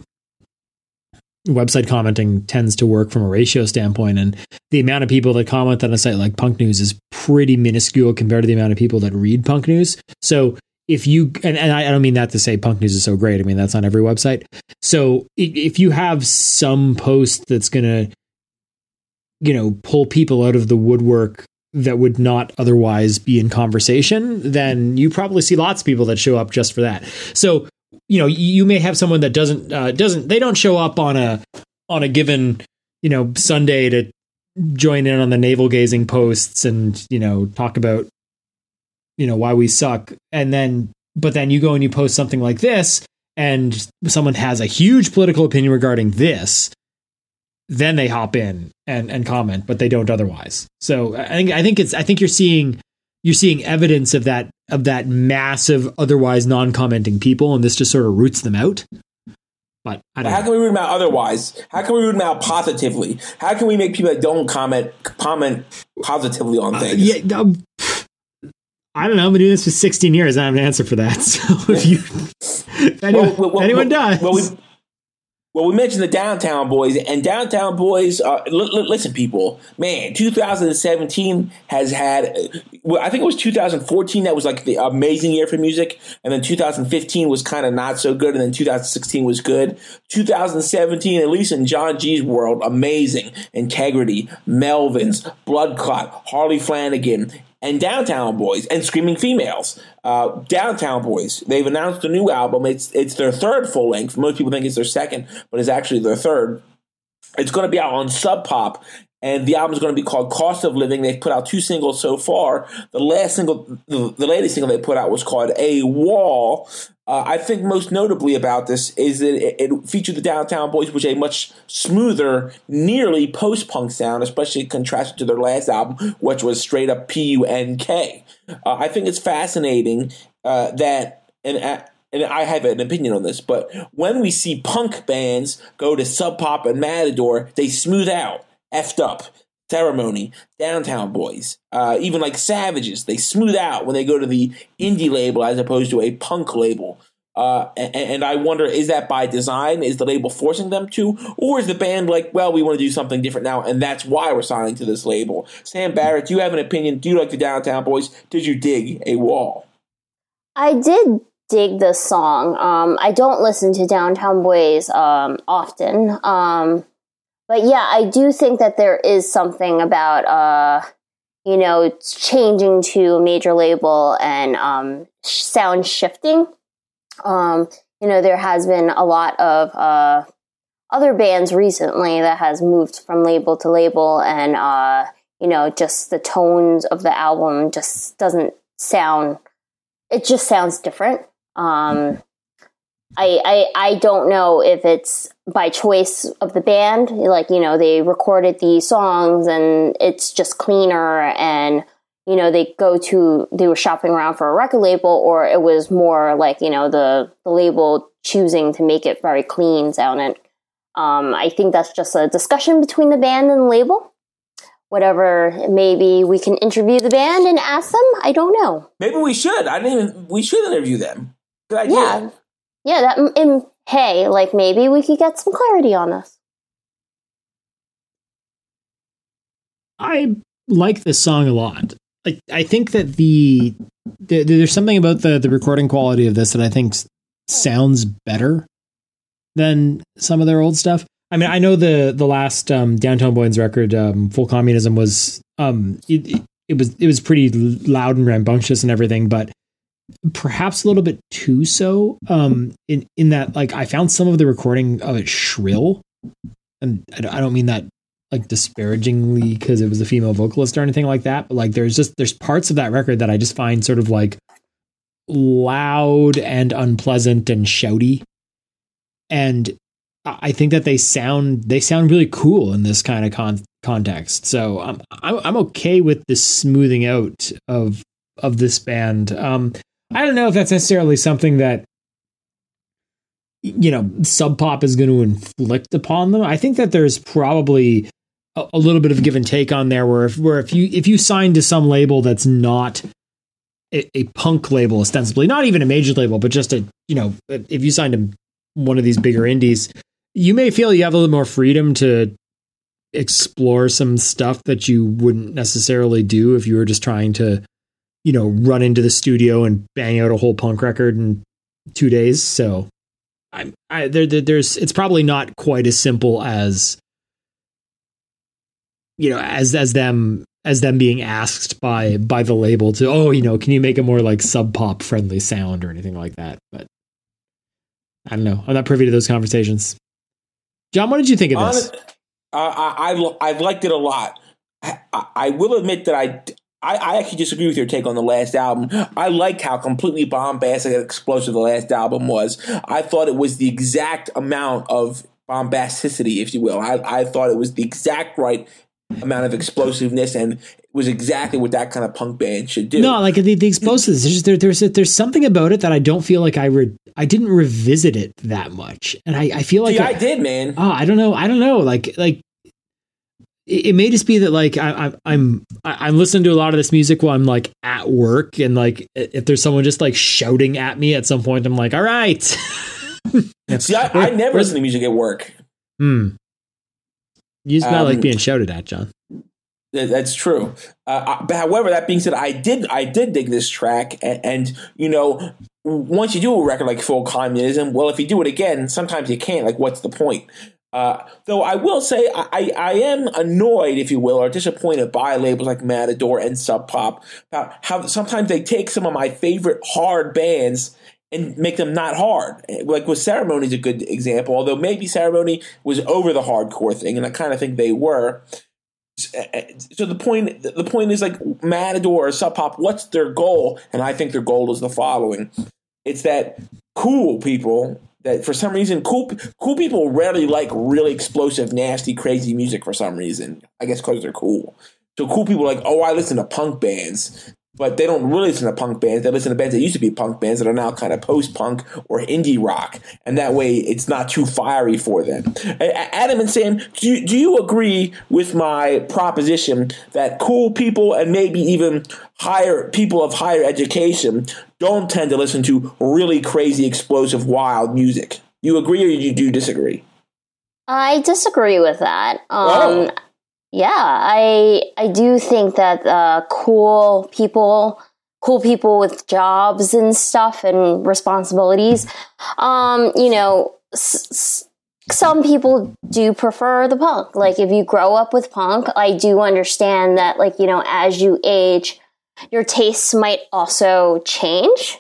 website commenting tends to work from a ratio standpoint. And the amount of people that comment on a site like Punk News is pretty minuscule compared to the amount of people that read Punk News. So if you, and, and I don't mean that to say Punk News is so great. I mean, that's on every website. So if you have some post that's going to, you know, pull people out of the woodwork that would not otherwise be in conversation, then you probably see lots of people that show up just for that. So, you know, you may have someone that doesn't, uh, doesn't, they don't show up on a, on a given, you know, Sunday to join in on the navel gazing posts and, you know, talk about, you know, why we suck. And then, but then you go and you post something like this and someone has a huge political opinion regarding this, then they hop in and, and comment, but they don't otherwise. So I think I think it's I think you're seeing you're seeing evidence of that of that massive otherwise non-commenting people, and this just sort of roots them out. But I don't how know. can we root them out otherwise? How can we root them out positively? How can we make people that don't comment comment positively on things? Uh, yeah, um, I don't know. I've been doing this for sixteen years. I have an answer for that. So if you, if anyone, well, well, well, anyone well, does. Well, we, Well, we mentioned the Downtown Boys, and Downtown Boys, uh, l- l- listen, people, man, two thousand seventeen has had, well, I think it was two thousand fourteen that was like the amazing year for music, and then two thousand fifteen was kind of not so good, and then two thousand sixteen was good. two thousand seventeen, at least in John G's world, amazing. Integrity, Melvins, Blood Clot, Harley Flanagan, and Downtown Boys, and Screaming Females. Uh, Downtown Boys, they've announced a new album. It's it's their third full length. Most people think it's their second, but it's actually their third. It's going to be out on Sub Pop, and the album is going to be called Cost of Living. They've put out two singles so far. The last single, the, the latest single they put out was called A Wall. Uh, I think most notably about this is that it, it featured the Downtown Boys, which is a much smoother, nearly post-punk sound, especially contrasted to their last album, which was straight up P U N K. Uh, I think it's fascinating uh, that, and, uh, and I have an opinion on this, but when we see punk bands go to Sub Pop and Matador, they smooth out, effed up. Ceremony, Downtown Boys, uh, even like Savages, they smooth out when they go to the indie label as opposed to a punk label. Uh, and, and I wonder, is that by design? Is the label forcing them to? Or is the band like, well, we want to do something different now, and that's why we're signing to this label? Sam Barrett, do you have an opinion? Do you like the Downtown Boys? Did you dig A Wall? I did dig this song. Um, I don't listen to Downtown Boys um, often. Um But yeah, I do think that there is something about, uh, you know, changing to a major label and um, sound shifting. Um, you know, there has been a lot of uh, other bands recently that has moved from label to label, and, uh, you know, just the tones of the album just doesn't sound, it just sounds different. Um, I, I I don't know if it's by choice of the band, like, you know, they recorded these songs and it's just cleaner, and, you know, they go to, they were shopping around for a record label, or it was more like, you know, the, the label choosing to make it very clean sounding. Um, I think that's just a discussion between the band and the label. Whatever, maybe we can interview the band and ask them. I don't know. Maybe we should. I didn't even, we should interview them. Good idea. Yeah. Yeah, that, and hey, like, maybe we could get some clarity on this. I like this song a lot. I, I think that the, the there's something about the, the recording quality of this that I think sounds better than some of their old stuff. I mean, I know the the last um, Downtown Boys record, um, Full Communism, was um, it, it was it was pretty loud and rambunctious and everything, but perhaps a little bit too so. Um, in in that, like, I found some of the recording of it shrill, and I don't mean that like disparagingly because it was a female vocalist or anything like that, but like there's just there's parts of that record that I just find sort of like loud and unpleasant and shouty, and I think that they sound they sound really cool in this kind of con- context. So um, I'm I'm okay with the smoothing out of of this band. Um, I don't know if that's necessarily something that, you know, Sub Pop is going to inflict upon them. I think that there's probably a, a little bit of give and take on there, where if where if you if you sign to some label that's not a, a punk label, ostensibly, not even a major label, but just a, you know, if you signed to one of these bigger indies, you may feel you have a little more freedom to explore some stuff that you wouldn't necessarily do if you were just trying to, you know, run into the studio and bang out a whole punk record in two days. So I'm, I, there, there, there's, it's probably not quite as simple as, you know, as, as them, as them being asked by, by the label to, oh, you know, can you make a more like sub pop friendly sound or anything like that? But I don't know. I'm not privy to those conversations. John, what did you think of this? Honest, uh, I, I, I liked it a lot. I, I will admit that I, I, I actually disagree with your take on the last album. I liked how completely bombastic and explosive the last album was. I thought it was the exact amount of bombasticity, if you will. I, I thought it was the exact right amount of explosiveness, and it was exactly what that kind of punk band should do. No, like the, the explosives. There's just, there, there's there's something about it that I don't feel like I re, I didn't revisit it that much, and I, I feel like See, I, I did, man. Oh, I don't know. I don't know. Like like it, it may just be that like I, I I'm I'm listening to a lot of this music while I'm like at work, and like if there's someone just like shouting at me at some point, I'm like, all right. See, I, I never listen to music at work. Hmm. You just not Um, like being shouted at, John. That's true. Uh, but however, that being said, I did I did dig this track, and, and you know, once you do a record like Full Communism, well, if you do it again, sometimes you can't. Like, what's the point? Uh, though I will say I, I am annoyed, if you will, or disappointed by labels like Matador and Sub Pop about how sometimes they take some of my favorite hard bands and make them not hard. Like with Ceremony is a good example, although maybe Ceremony was over the hardcore thing, and I kind of think they were. So the point the point is like Matador or Sub Pop, what's their goal? And I think their goal is the following. It's that cool people that for some reason cool cool people rarely like really explosive, nasty, crazy music for some reason. I guess because they're cool. So cool people are like, oh, I listen to punk bands. But they don't really listen to punk bands. They listen to bands that used to be punk bands that are now kind of post-punk or indie rock. And that way it's not too fiery for them. Adam and Sam, do you, do you agree with my proposition that cool people and maybe even higher people of higher education don't tend to listen to really crazy, explosive, wild music? You agree or you do disagree? I disagree with that. Um, oh. Yeah, I I do think that uh, cool people, cool people with jobs and stuff and responsibilities, um, you know, s- s- some people do prefer the punk. Like if you grow up with punk, I do understand that, like, you know, as you age, your tastes might also change.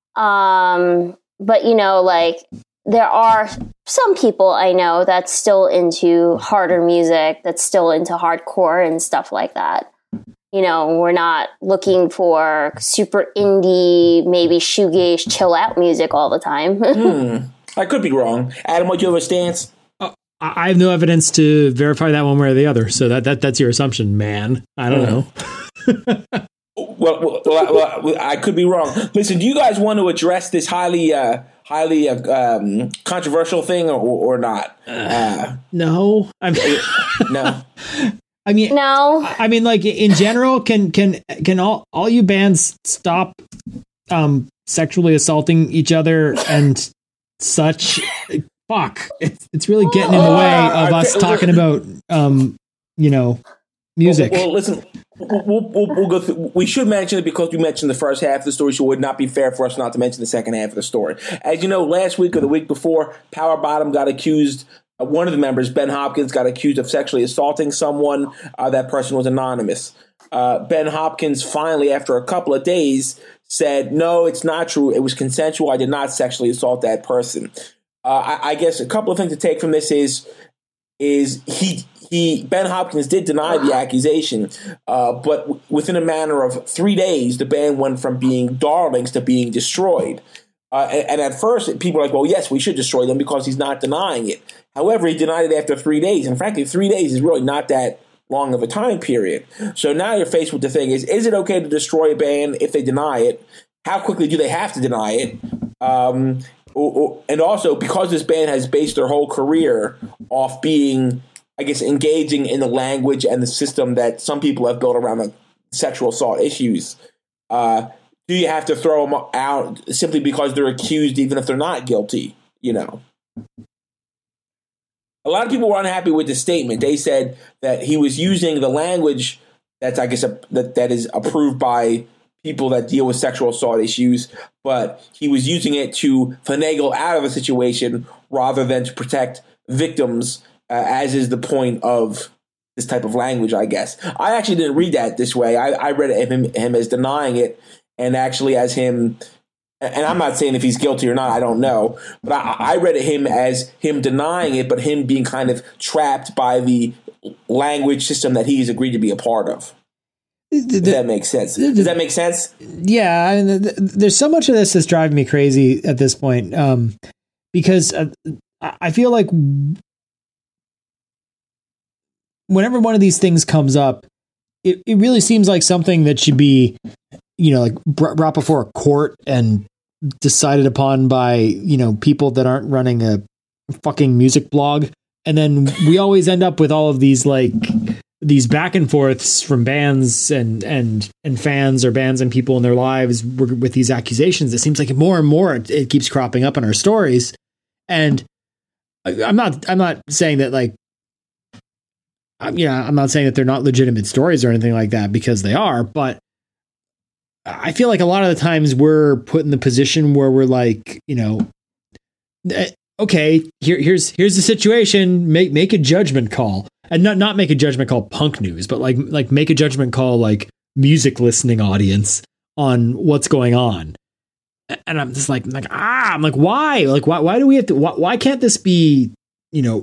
Um, but, you know, like there are some people I know that's still into harder music, that's still into hardcore and stuff like that. You know, we're not looking for super indie, maybe shoegaze, chill out music all the time. hmm. I could be wrong. Adam, what do you have a stance? Uh, I have no evidence to verify that one way or the other. So that, that that's your assumption, man. I don't mm. know. well, well, well, well, I could be wrong. Listen, do you guys want to address this highly... Uh, highly uh, um, controversial thing or, or not? Uh, no. I mean, no. I mean, no. I mean, like in general, can can can all all you bands stop um, sexually assaulting each other and such? Fuck, it's it's really getting in the way of us talking about um, you know, music. Well, well listen. We'll, we'll, we'll go through. We should mention it because we mentioned the first half of the story, so it would not be fair for us not to mention the second half of the story. As you know, last week or the week before, Power Bottom got accused. Uh, one of the members, Ben Hopkins, got accused of sexually assaulting someone. Uh, that person was anonymous. Uh, Ben Hopkins finally, after a couple of days, said, "No, it's not true. It was consensual. I did not sexually assault that person." Uh, I, I guess a couple of things to take from this is is he. He Ben Hopkins did deny the accusation, uh, but w- within a matter of three days, the band went from being darlings to being destroyed. Uh, and, and at first, people were like, well, yes, we should destroy them because he's not denying it. However, he denied it after three days. And frankly, three days is really not that long of a time period. So now you're faced with the thing is, is it okay to destroy a band if they deny it? How quickly do they have to deny it? Um, or, or, and also, because this band has based their whole career off being... I guess, engaging in the language and the system that some people have built around the sexual assault issues. Uh, do you have to throw them out simply because they're accused, even if they're not guilty? You know, a lot of people were unhappy with the statement. They said that he was using the language that's, I guess, a, that that is approved by people that deal with sexual assault issues, but he was using it to finagle out of a situation rather than to protect victims, uh, as is the point of this type of language, I guess. I actually didn't read that this way. I, I read it, him, him as denying it, and actually as him, and I'm not saying if he's guilty or not, I don't know, but I, I read it him as him denying it, but him being kind of trapped by the language system that he's agreed to be a part of. Does that make sense? Does that make sense? Yeah, I mean, there's so much of this that's driving me crazy at this point, um, because uh, I feel like whenever one of these things comes up, it, it really seems like something that should be, you know, like brought before a court and decided upon by, you know, people that aren't running a fucking music blog. And then we always end up with all of these like these back and forths from bands and and and fans or bands and people in their lives with these accusations. It seems like more and more it, it keeps cropping up in our stories. And I'm not I'm not saying that like I'm, you know, I'm not saying that they're not legitimate stories or anything like that, because they are, but I feel like a lot of the times we're put in the position where we're like, you know, okay, here, here's here's the situation. Make make a judgment call, and not not make a judgment call punk news, but like like make a judgment call like music listening audience on what's going on. And I'm just like like ah, I'm like why like why why do we have to why, why can't this be, you know,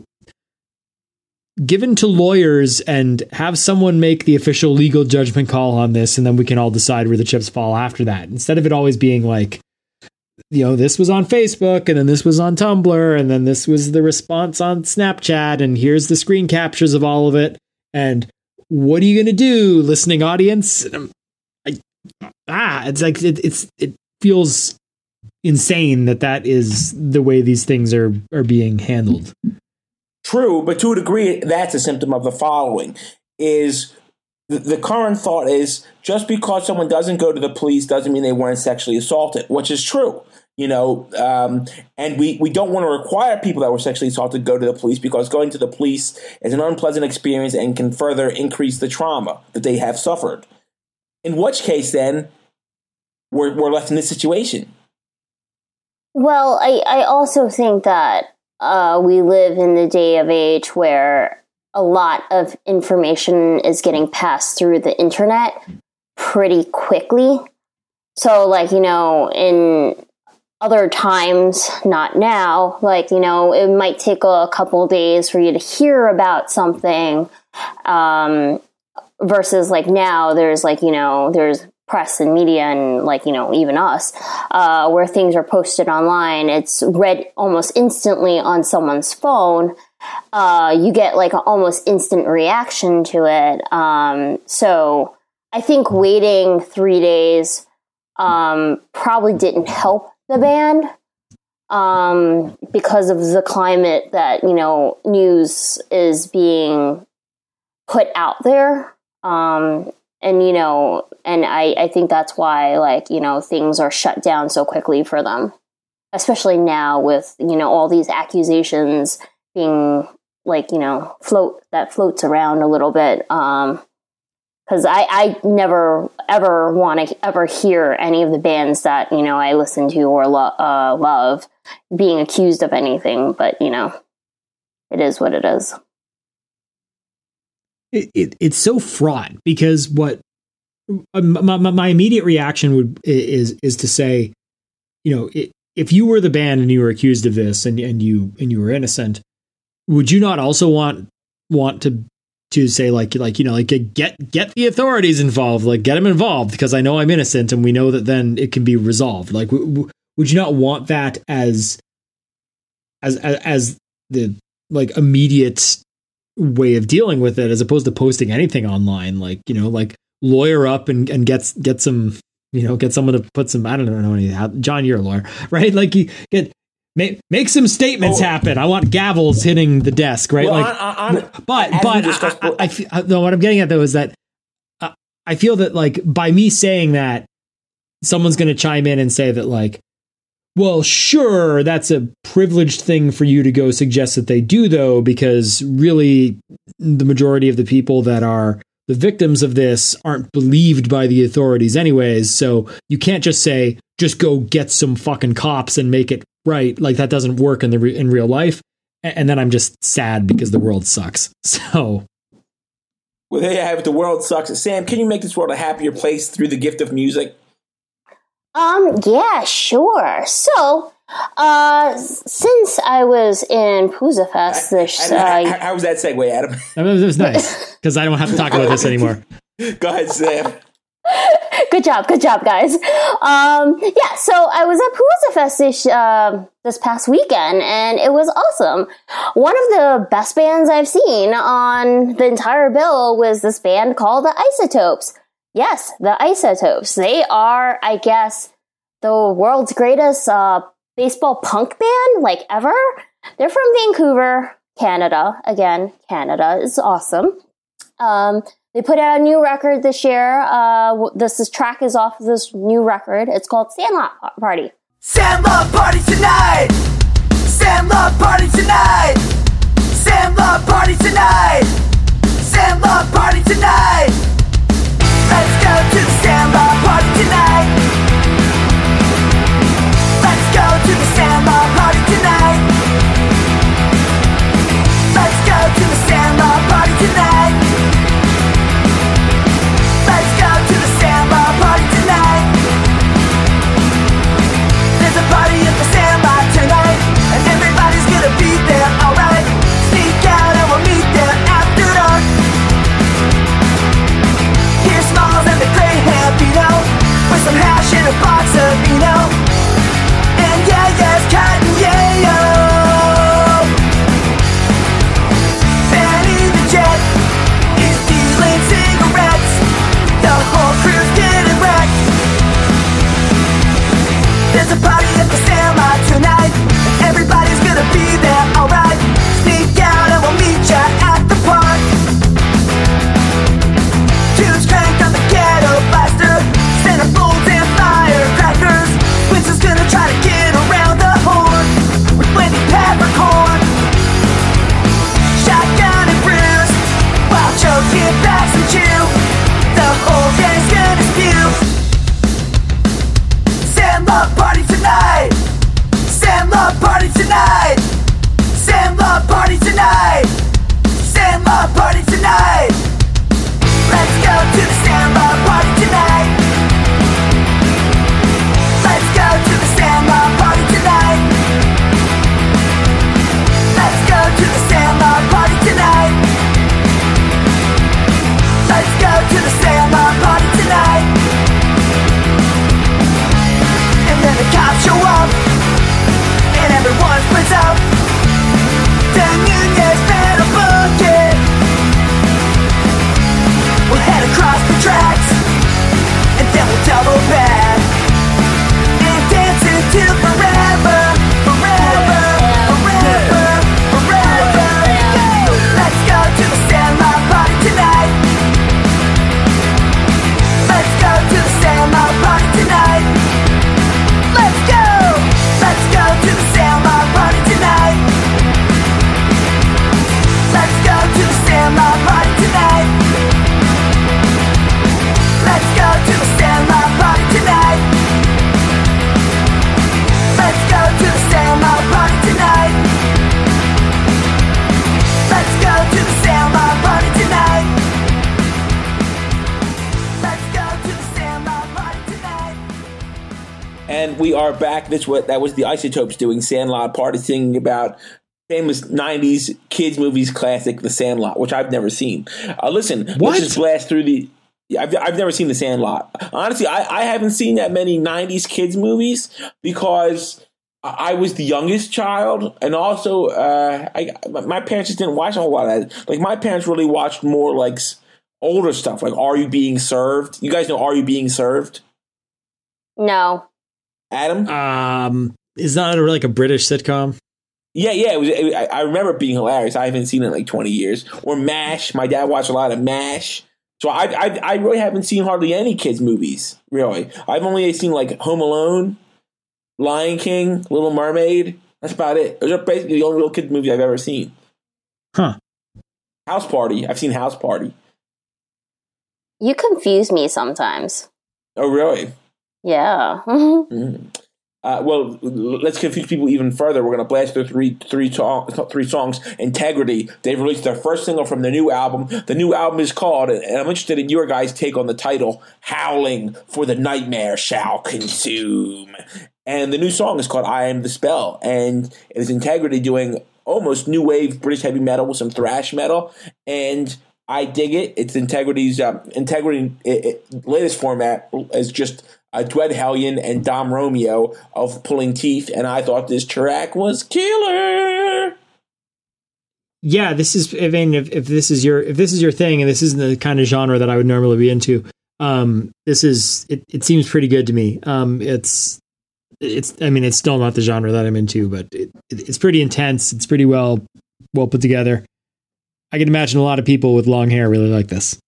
given to lawyers and have someone make the official legal judgment call on this, and then we can all decide where the chips fall after that, instead of it always being like, you know, this was on Facebook, and then this was on Tumblr, and then this was the response on Snapchat, and here's the screen captures of all of it, and what are you going to do, listening audience? I, ah, it's like it, it's it feels insane that that is the way these things are are being handled. True, but to a degree, that's a symptom of the following: is the, the current thought is just because someone doesn't go to the police doesn't mean they weren't sexually assaulted, which is true. You know, um, and we, we don't want to require people that were sexually assaulted to go to the police, because going to the police is an unpleasant experience and can further increase the trauma that they have suffered. In which case, then, we're, we're left in this situation. Well, I, I also think that uh, we live in the day of age where a lot of information is getting passed through the internet pretty quickly. So, like, you know, in other times, not now, like, you know, it might take a couple days for you to hear about something, um, versus like now there's like, you know, there's press and media and like, you know, even us, uh, where things are posted online. It's read almost instantly on someone's phone. Uh, you get like an almost instant reaction to it. Um, so I think waiting three days um, probably didn't help the band, um, because of the climate that, you know, news is being put out there. Um, and, you know, and I, I think that's why, like, you know, things are shut down so quickly for them, especially now with, you know, all these accusations being like, you know, float that floats around a little bit. Um, Because I, I never, ever want to ever hear any of the bands that, you know, I listen to or lo- uh, love being accused of anything. But, you know, it is what it is. It, it, it's so fraught, because what uh, my, my immediate reaction would is is to say, you know, it, if you were the band and you were accused of this and, and you and you were innocent, would you not also want want to to say like, like, you know, like get, get the authorities involved, like get them involved, because I know I'm innocent and we know that then it can be resolved. Like, w- w- would you not want that as, as, as, as the like immediate way of dealing with it, as opposed to posting anything online? Like, you know, like lawyer up and, and get, get some, you know, get someone to put some, I don't know anything. John, you're a lawyer, right? Like you get, Make make some statements oh. happen. I want gavels hitting the desk, right? Well, like, I, I, but but I, I, I feel, no. What I'm getting at though is that uh, I feel that like by me saying that, someone's going to chime in and say that, like, well, sure, that's a privileged thing for you to go suggest that they do, though, because really the majority of the people that are the victims of this aren't believed by the authorities anyways. So you can't just say, just go get some fucking cops and make it right. Like, that doesn't work in the re- in real life. And then I'm just sad because the world sucks. So. Well, there you have it. The world sucks. Sam, can you make this world a happier place through the gift of music? Um, yeah, sure. So, uh, since I was in Pooza Fest this, I, I, uh, how, how was that segue, Adam? That was, that was nice, because I don't have to talk about this anymore. Go ahead, Sam. Good job, good job, guys. Um, yeah, so I was at Pooza Fest this, uh, this past weekend, and it was awesome. One of the best bands I've seen on the entire bill was this band called the Isotopes. Yes, the Isotopes. They are, I guess, the world's greatest uh, baseball punk band, like, ever. They're from Vancouver, Canada. Again, Canada is awesome. Um, they put out a new record this year. Uh, this, this track is off of this new record. It's called Sandlot Party. Sandlot Party tonight! Sandlot Party tonight! Sandlot Party tonight! Sandlot Party tonight! Let's go to the Sandlot Party tonight! Let's go to the Sandlot Party tonight! Let's go to the Sandlot Party tonight! Let's go to the Sandlot Party tonight! There's a party at the Sandlot tonight, and everybody's gonna be there, alright? Sneak out and we'll meet there after dark. Here's Smalls and the Greyhound Beano, with some hash and a box of Vino. And yeah, yes, Cotton Yayo. Fanny the Jet is dealing cigarettes. The whole crew's getting wrecked. There's a party at the Sandlot tonight, and everybody's gonna be there, alright? Sneak out and we'll meet ya at the park. Tunes cranked on the ghetto blaster, centerfolds and firecrackers. Winston's gonna try to get around the horn with Wendy Peppercorn. Shotgun and Bruce, while choking back some chew. The whole gang's gonna spew. Sandlot Party tonight! Sandlot Party tonight! Sandlot Party tonight! Sandlot Party tonight! Let's go to the Sandlot Party tonight! Let's go to the Sandlot Party tonight! Let's go to the Sandlot Party tonight! Let's go to the Sandlot Party tonight! And then the cops show up, and everyone splits up. The Nunez better book it. We'll head across the tracks, and then we'll double back and dance until forever, forever, forever, forever. Let's go to the Sandlot Party tonight. Let's go to the Sandlot Party tonight. Let's go! Let's go to the Sandlot Party tonight. Let's go to the Sandlot Party tonight. Let's go to the Sandlot Party tonight. Let's go to the Sandlot Party tonight. Let's go to the Sandlot Party tonight. Let's go to the Sandlot Party tonight. And we are back. This what that was the Isotopes doing Sandlot Party, singing about famous nineties kids movies classic, The Sandlot, which I've never seen. Uh, listen, What? let's just blast through the. I've I've never seen The Sandlot. Honestly, I, I haven't seen that many nineties kids movies because I was the youngest child, and also uh, I my parents just didn't watch a whole lot of that. Like, my parents really watched more like s- older stuff, like Are You Being Served? You guys know Are You Being Served? No. Adam? Um, is that a, like a British sitcom? Yeah, yeah. It was. It, I I remember it being hilarious. I haven't seen it in like twenty years. Or MASH. My dad watched a lot of MASH. So I, I I really haven't seen hardly any kids movies. Really, I've only seen like Home Alone, Lion King, Little Mermaid. That's about it. Those are basically the only real kids movies I've ever seen. Huh. House Party. I've seen House Party. You confuse me sometimes. Oh, really? Yeah. Mm. Uh, well, let's confuse people even further. We're going to blast through three, three, to- three songs. Integrity. They've released their first single from the new album. The new album is called, and I'm interested in your guys' take on the title, Howling for the Nightmare Shall Consume. And the new song is called I Am the Spell. And it is Integrity doing almost new wave British heavy metal with some thrash metal. And I dig it. It's Integrity's uh, Integrity it, it, latest format is just uh, Dwed Hellion and Dom Romeo of Pulling Teeth, and I thought this track was killer. Yeah, this is. I mean, if, if this is your if this is your thing, and this isn't the kind of genre that I would normally be into, um, this is. It, it seems pretty good to me. Um, it's. It's. I mean, it's still not the genre that I'm into, but it, it, it's pretty intense. It's pretty well well put together. I can imagine a lot of people with long hair really like this.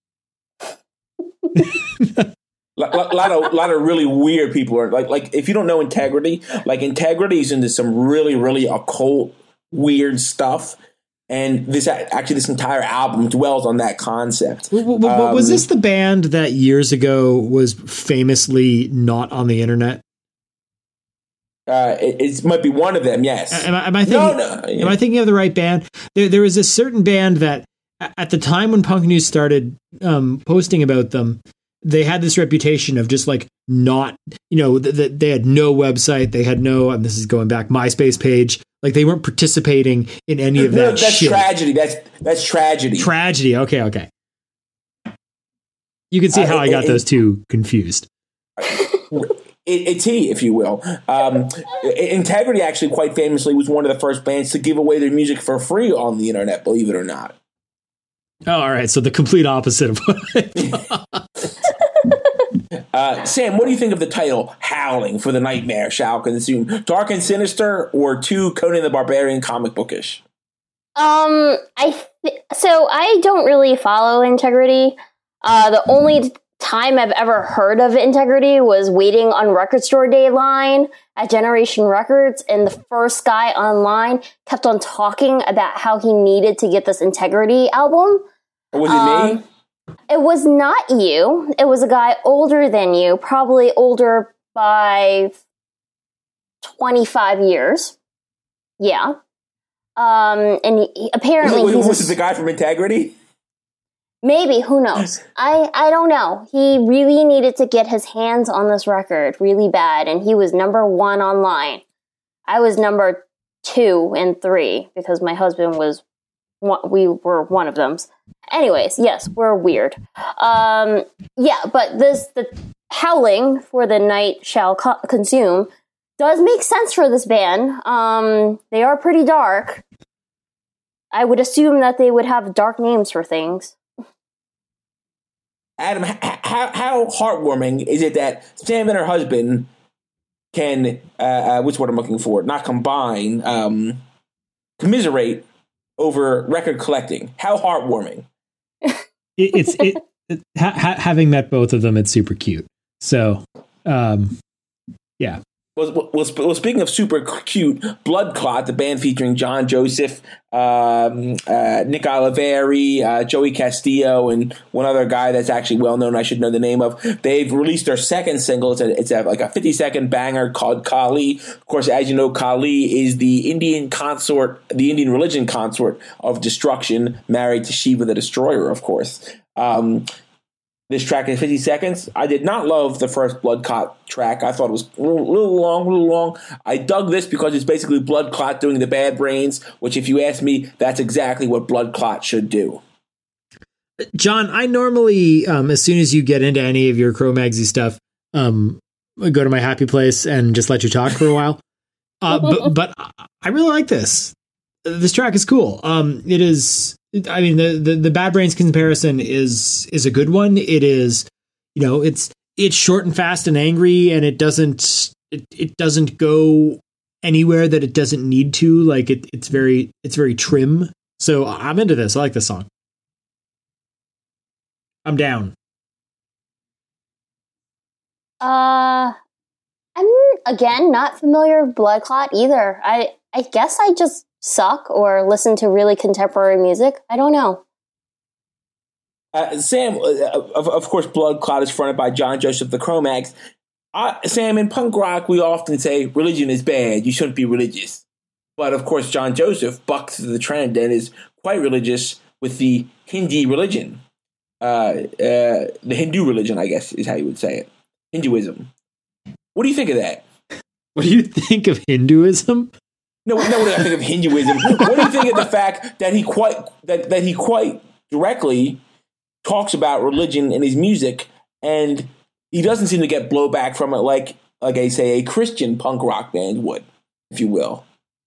A lot, lot of lot of really weird people are like like if you don't know Integrity, like Integrity is into some really really occult weird stuff, and this actually this entire album dwells on that concept. W- w- um, was this the band that years ago was famously not on the internet? Uh, it, it might be one of them. Yes. Am I, am I thinking? No, no, yeah. Am I thinking of the right band? There, there was a certain band that at the time when Punk News started um, posting about them, they had this reputation of just like not, you know, th- th- they had no website. They had no, and this is going back, MySpace page. Like they weren't participating in any of that no, that's shit. tragedy. That's that's tragedy. Tragedy. Okay, okay. You can see Uh, how it, I got it, those two confused. A T, if you will. Um, Integrity actually quite famously was one of the first bands to give away their music for free on the internet, believe it or not. Oh, all right. So the complete opposite of what I thought. uh, Sam, what do you think of the title, Howling for the Nightmare Shall Consume? Dark and sinister or too Conan the Barbarian comic bookish? Um, I th- so I don't really follow Integrity. Uh, the only time I've ever heard of Integrity was waiting on Record Store Day line at Generation Records, and the first guy online kept on talking about how he needed to get this Integrity album. Was it um, me? It was not you. It was a guy older than you, probably older by twenty-five years. Yeah. Um, and he, he, apparently was, he's was a, it the guy from Integrity? Maybe, who knows? I, I don't know. He really needed to get his hands on this record really bad, and he was number one online. I was number two and three because my husband was one, we were one of them. Anyways, yes, we're weird. Um, yeah, but this the Howling for the Night Shall co- Consume does make sense for this band. Um, they are pretty dark. I would assume that they would have dark names for things. Adam, how, how heartwarming is it that Sam and her husband can, uh, uh, what's what I'm looking for, not combine, um, commiserate over record collecting? How heartwarming. it, it's it, it ha- ha- having met both of them, it's super cute. So, um, yeah. Well, well, well, speaking of super cute, Blood Clot, the band featuring John Joseph, um, uh, Nick Oliveri, uh, Joey Castillo, and one other guy that's actually well known, I should know the name of. They've released their second single. It's a, it's a, like a fifty second banger called Kali. Of course, as you know, Kali is the Indian consort, the Indian religion consort of destruction, married to Shiva the Destroyer, of course. Um, This track is fifty seconds. I did not love the first Blood Clot track. I thought it was a little, little long, a little long. I dug this because it's basically Blood Clot doing the Bad Brains, which, if you ask me, that's exactly what Blood Clot should do. John, I normally, um, as soon as you get into any of your Cro-Magsy stuff, um, I go to my happy place and just let you talk for a while. Uh, but, but I really like this. This track is cool. Um, it is... I mean, the, the, the Bad Brains comparison is is a good one. It is, you know, it's it's short and fast and angry, and it doesn't it, it doesn't go anywhere that it doesn't need to. Like it, it's very it's very trim. So I'm into this. I like this song. I'm down. Uh, I'm again not familiar with Blood Clot either. I I guess I just suck or listen to really contemporary music. I don't know. Uh, Sam, uh, of, of course, Blood Clot is fronted by John Joseph the Cro-Mags. Uh, Sam, in punk rock, we often say religion is bad. You shouldn't be religious. But of course, John Joseph bucks the trend and is quite religious with the Hindi religion. Uh, uh, the Hindu religion, I guess, is how you would say it. Hinduism. What do you think of that? What do you think of Hinduism? No, no. What do I think of Hinduism? What do you think of the fact that he quite that, that he quite directly talks about religion in his music, and he doesn't seem to get blowback from it like, like I say, a Christian punk rock band would, if you will.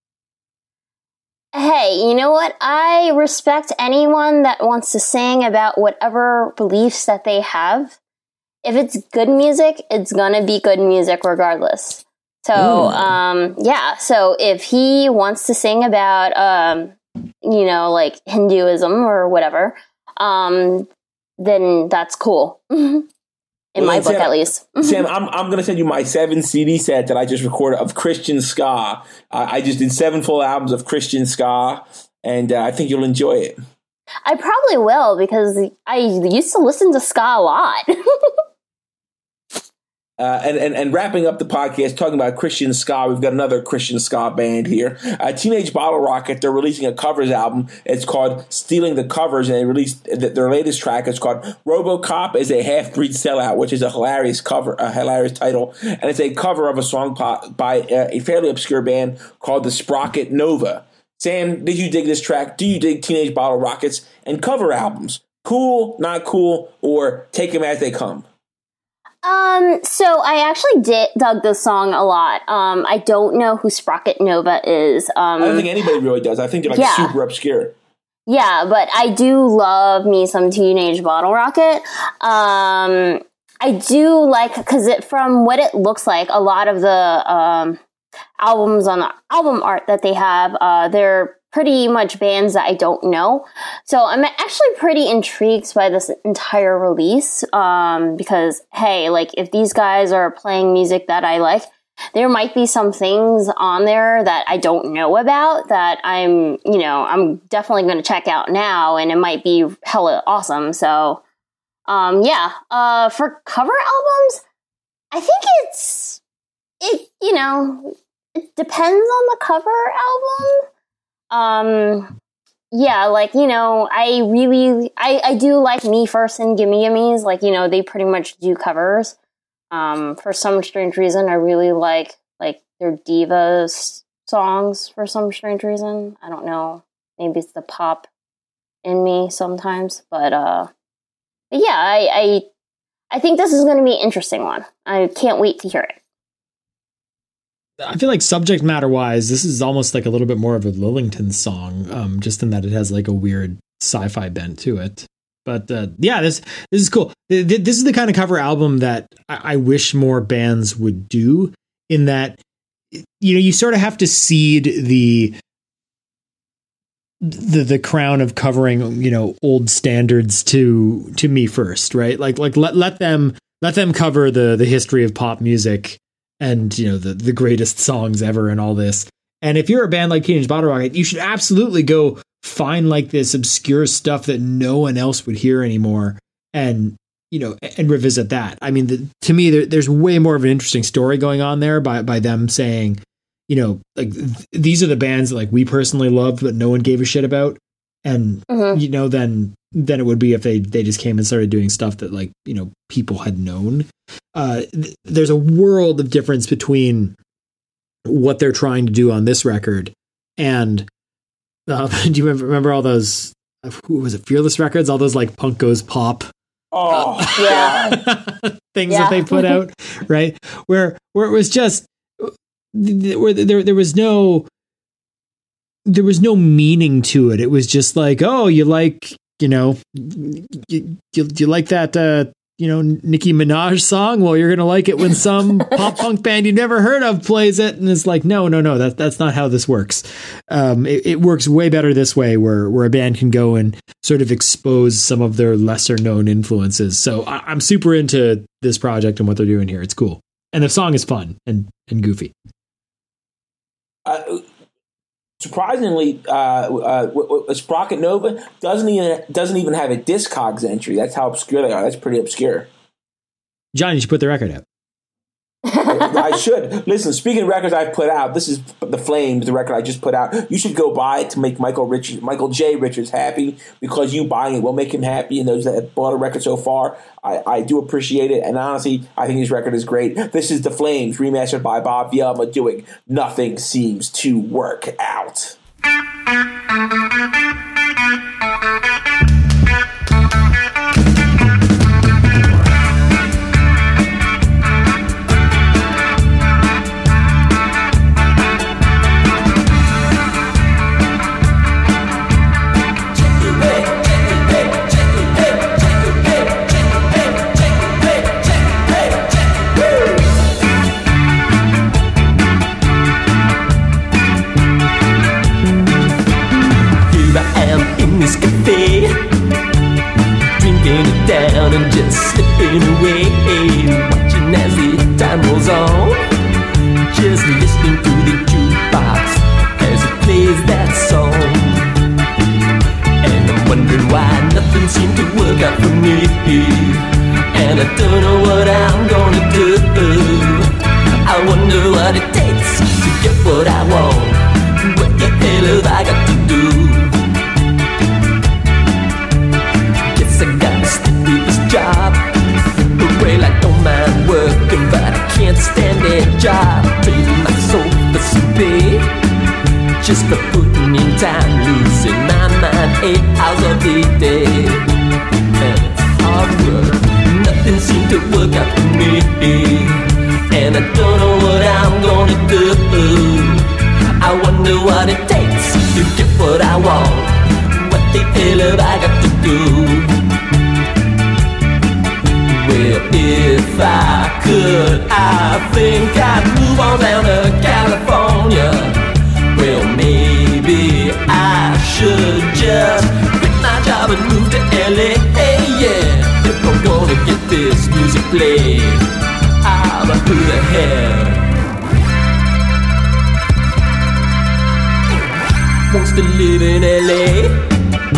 Hey, you know what? I respect anyone that wants to sing about whatever beliefs that they have. If it's good music, it's gonna be good music regardless. So, mm. um, yeah. So if he wants to sing about, um, you know, like Hinduism or whatever, um, then that's cool. In well, my book, Sam, at least. Sam, I'm I'm gonna send you my seven C D set that I just recorded of Christian ska. Uh, I just did seven full albums of Christian ska, and uh, I think you'll enjoy it. I probably will because I used to listen to ska a lot. Uh, and, and, and wrapping up the podcast, talking about Christian ska, we've got another Christian ska band here. Uh, Teenage Bottle Rocket, they're releasing a covers album. It's called Stealing the Covers, and they released their latest track. It's called RoboCop is a Half-Breed Sellout, which is a hilarious cover, a hilarious title. And it's a cover of a song by a fairly obscure band called the Sprocket Nova. Sam, did you dig this track? Do you dig Teenage Bottle Rockets and cover albums? Cool, not cool, or take them as they come? Um, so I actually did dug this song a lot. Um, I don't know who Sprocket Nova is. Um, I don't think anybody really does. I think they're like yeah. super obscure. Yeah, but I do love me some Teenage Bottle Rocket. Um, I do like, because it, from what it looks like, a lot of the um, albums on the album art that they have, uh, they're pretty much bands that I don't know. So I'm actually pretty intrigued by this entire release, um, because, hey, like, if these guys are playing music that I like, there might be some things on there that I don't know about that I'm, you know, I'm definitely going to check out now, and it might be hella awesome. So, um, yeah, uh, for cover albums, I think it's, it, you know, it depends on the cover album. Um, yeah, like, you know, I really, I, I do like Me First and Gimme Gimmes. Like, you know, they pretty much do covers. Um, for some strange reason, I really like, like, their divas songs for some strange reason. I don't know. Maybe it's the pop in me sometimes. But, uh, but yeah, I, I, I think this is going to be an interesting one. I can't wait to hear it. I feel like subject matter wise, this is almost like a little bit more of a Lillington song, um, just in that it has like a weird sci-fi bent to it. But uh, yeah, this this is cool. This is the kind of cover album that I, I wish more bands would do. In that, you know, you sort of have to cede the the the crown of covering, you know, old standards to to Me First, right? Like like let let them let them cover the the history of pop music. And, you know, the, the greatest songs ever and all this. And if you're a band like Teenage Bottle Rocket, you should absolutely go find like this obscure stuff that no one else would hear anymore and, you know, and revisit that. I mean, the, to me, there, there's way more of an interesting story going on there by, by them saying, you know, like th- these are the bands that like we personally loved, but no one gave a shit about. And, mm-hmm. you know, then than it would be if they, they just came and started doing stuff that like, you know, people had known. Uh, th- there's a world of difference between what they're trying to do on this record and uh, do you remember, remember all those, uh, who was it, Fearless Records, all those like Punk Goes Pop oh uh, yeah things yeah. that they put out, right? Where where it was just where there there was no there was no meaning to it. It was just like, oh, you like, you know, you you, you like that uh you know, Nicki Minaj song. Well, you're going to like it when some pop punk band you never heard of plays it. And it's like, no, no, no, that, that's not how this works. Um, it, it works way better this way where, where a band can go and sort of expose some of their lesser known influences. So I, I'm super into this project and what they're doing here. It's cool. And the song is fun and, and goofy. Uh, surprisingly, uh, uh, Sprocket Nova doesn't even doesn't even have a Discogs entry. That's how obscure they are. That's pretty obscure. John, you should put the record out. I should. Listen, speaking of records I've put out, this is The Flames, the record I just put out. You should go buy it to make Michael Richards, Michael J. Richards happy, because you buying it will make him happy, and those that have bought a record so far, I, I do appreciate it, and honestly, I think his record is great. This is The Flames, remastered by Bob Vielma, doing Nothing Seems to Work Out. This cafe, drinking it down and just slipping away, watching as the time rolls on, just listening to the jukebox as it plays that song. And I'm wondering why nothing seemed to work out for me, and I don't know what I'm gonna do. I wonder what it takes to get what I want. What the hell have I got to do? I gotta stick with this job. Well, I don't mind working, but I can't stand that job. Trading my soul for some pay, just for putting in time, losing my mind eight hours of the day. And it's hard work, nothing seems to work out for me, and I don't know what I'm gonna do. I wonder what it takes to get what I want. What the hell have I got to do? Well, if I could, I think I'd move on down to California. Well, maybe I should just quit my job and move to L A. Yeah, if I'm gonna get this music played, ah, but who the hell wants to live in L A?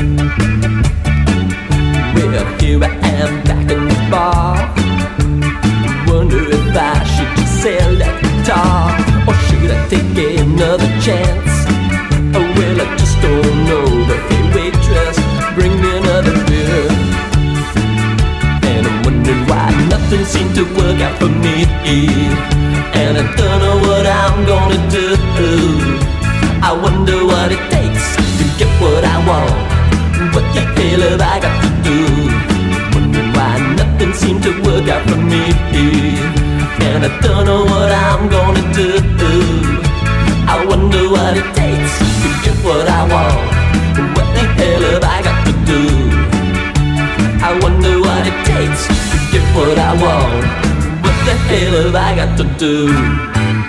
Well, here I am back in the bar. Wonder if I should just sell that guitar, or should I take another chance? Oh, well, I just don't know. But hey, waitress, bring me another beer. And I'm wondering why nothing seemed to work out for me, and I don't know what I'm gonna do. I wonder what it takes to get what I want. What the hell have I got to do? Wondering why nothing seemed to work out for me, and I don't know what I'm gonna do. I wonder what it takes to get what I want. What the hell have I got to do? I wonder what it takes to get what I want. What the hell have I got to do?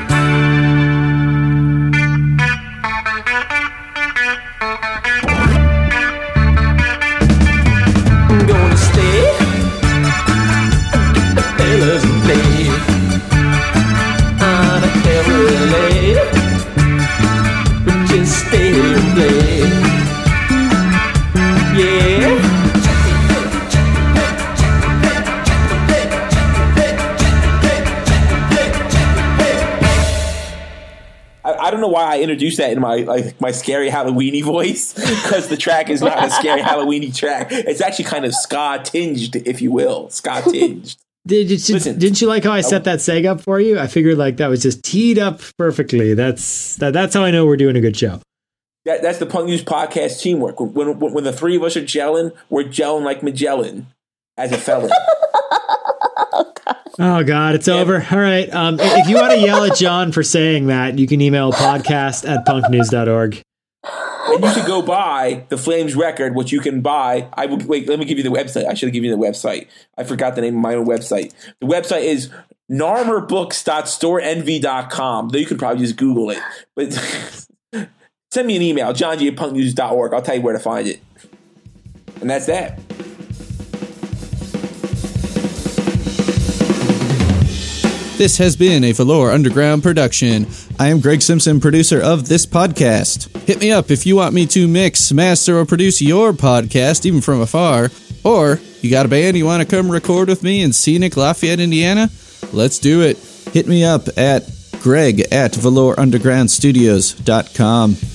I don't know why I introduced that in my like my scary Halloweeny voice, because the track is not a scary Halloweeny track. It's actually kind of ska tinged, if you will, ska tinged. Did you, Listen, didn't you like how I set that seg up for you? I figured like that was just teed up perfectly. That's that, that's how I know we're doing a good show. That, that's the Punk News Podcast teamwork. When, when when the three of us are gelling, we're gelling like Magellan as a felon. Oh God. Oh God, it's yeah. over. All right. Um, if you want to yell at John for saying that, you can email podcast at punk news dot org. and you should go buy the Flames record, which you can buy. I will wait. Let me give you the website. I should have given you the website. I forgot the name of my own website. The website is narmer books dot store envy dot com. Though you could probably just Google it. But send me an email, john g at punk news dot org. I'll tell you where to find it. And that's that. This has been a Velour Underground production. I am Greg Simpson, producer of this podcast. Hit me up if you want me to mix, master, or produce your podcast, even from afar. Or you got a band you want to come record with me in scenic Lafayette, Indiana? Let's do it. Hit me up at greg at velour underground studios dot com.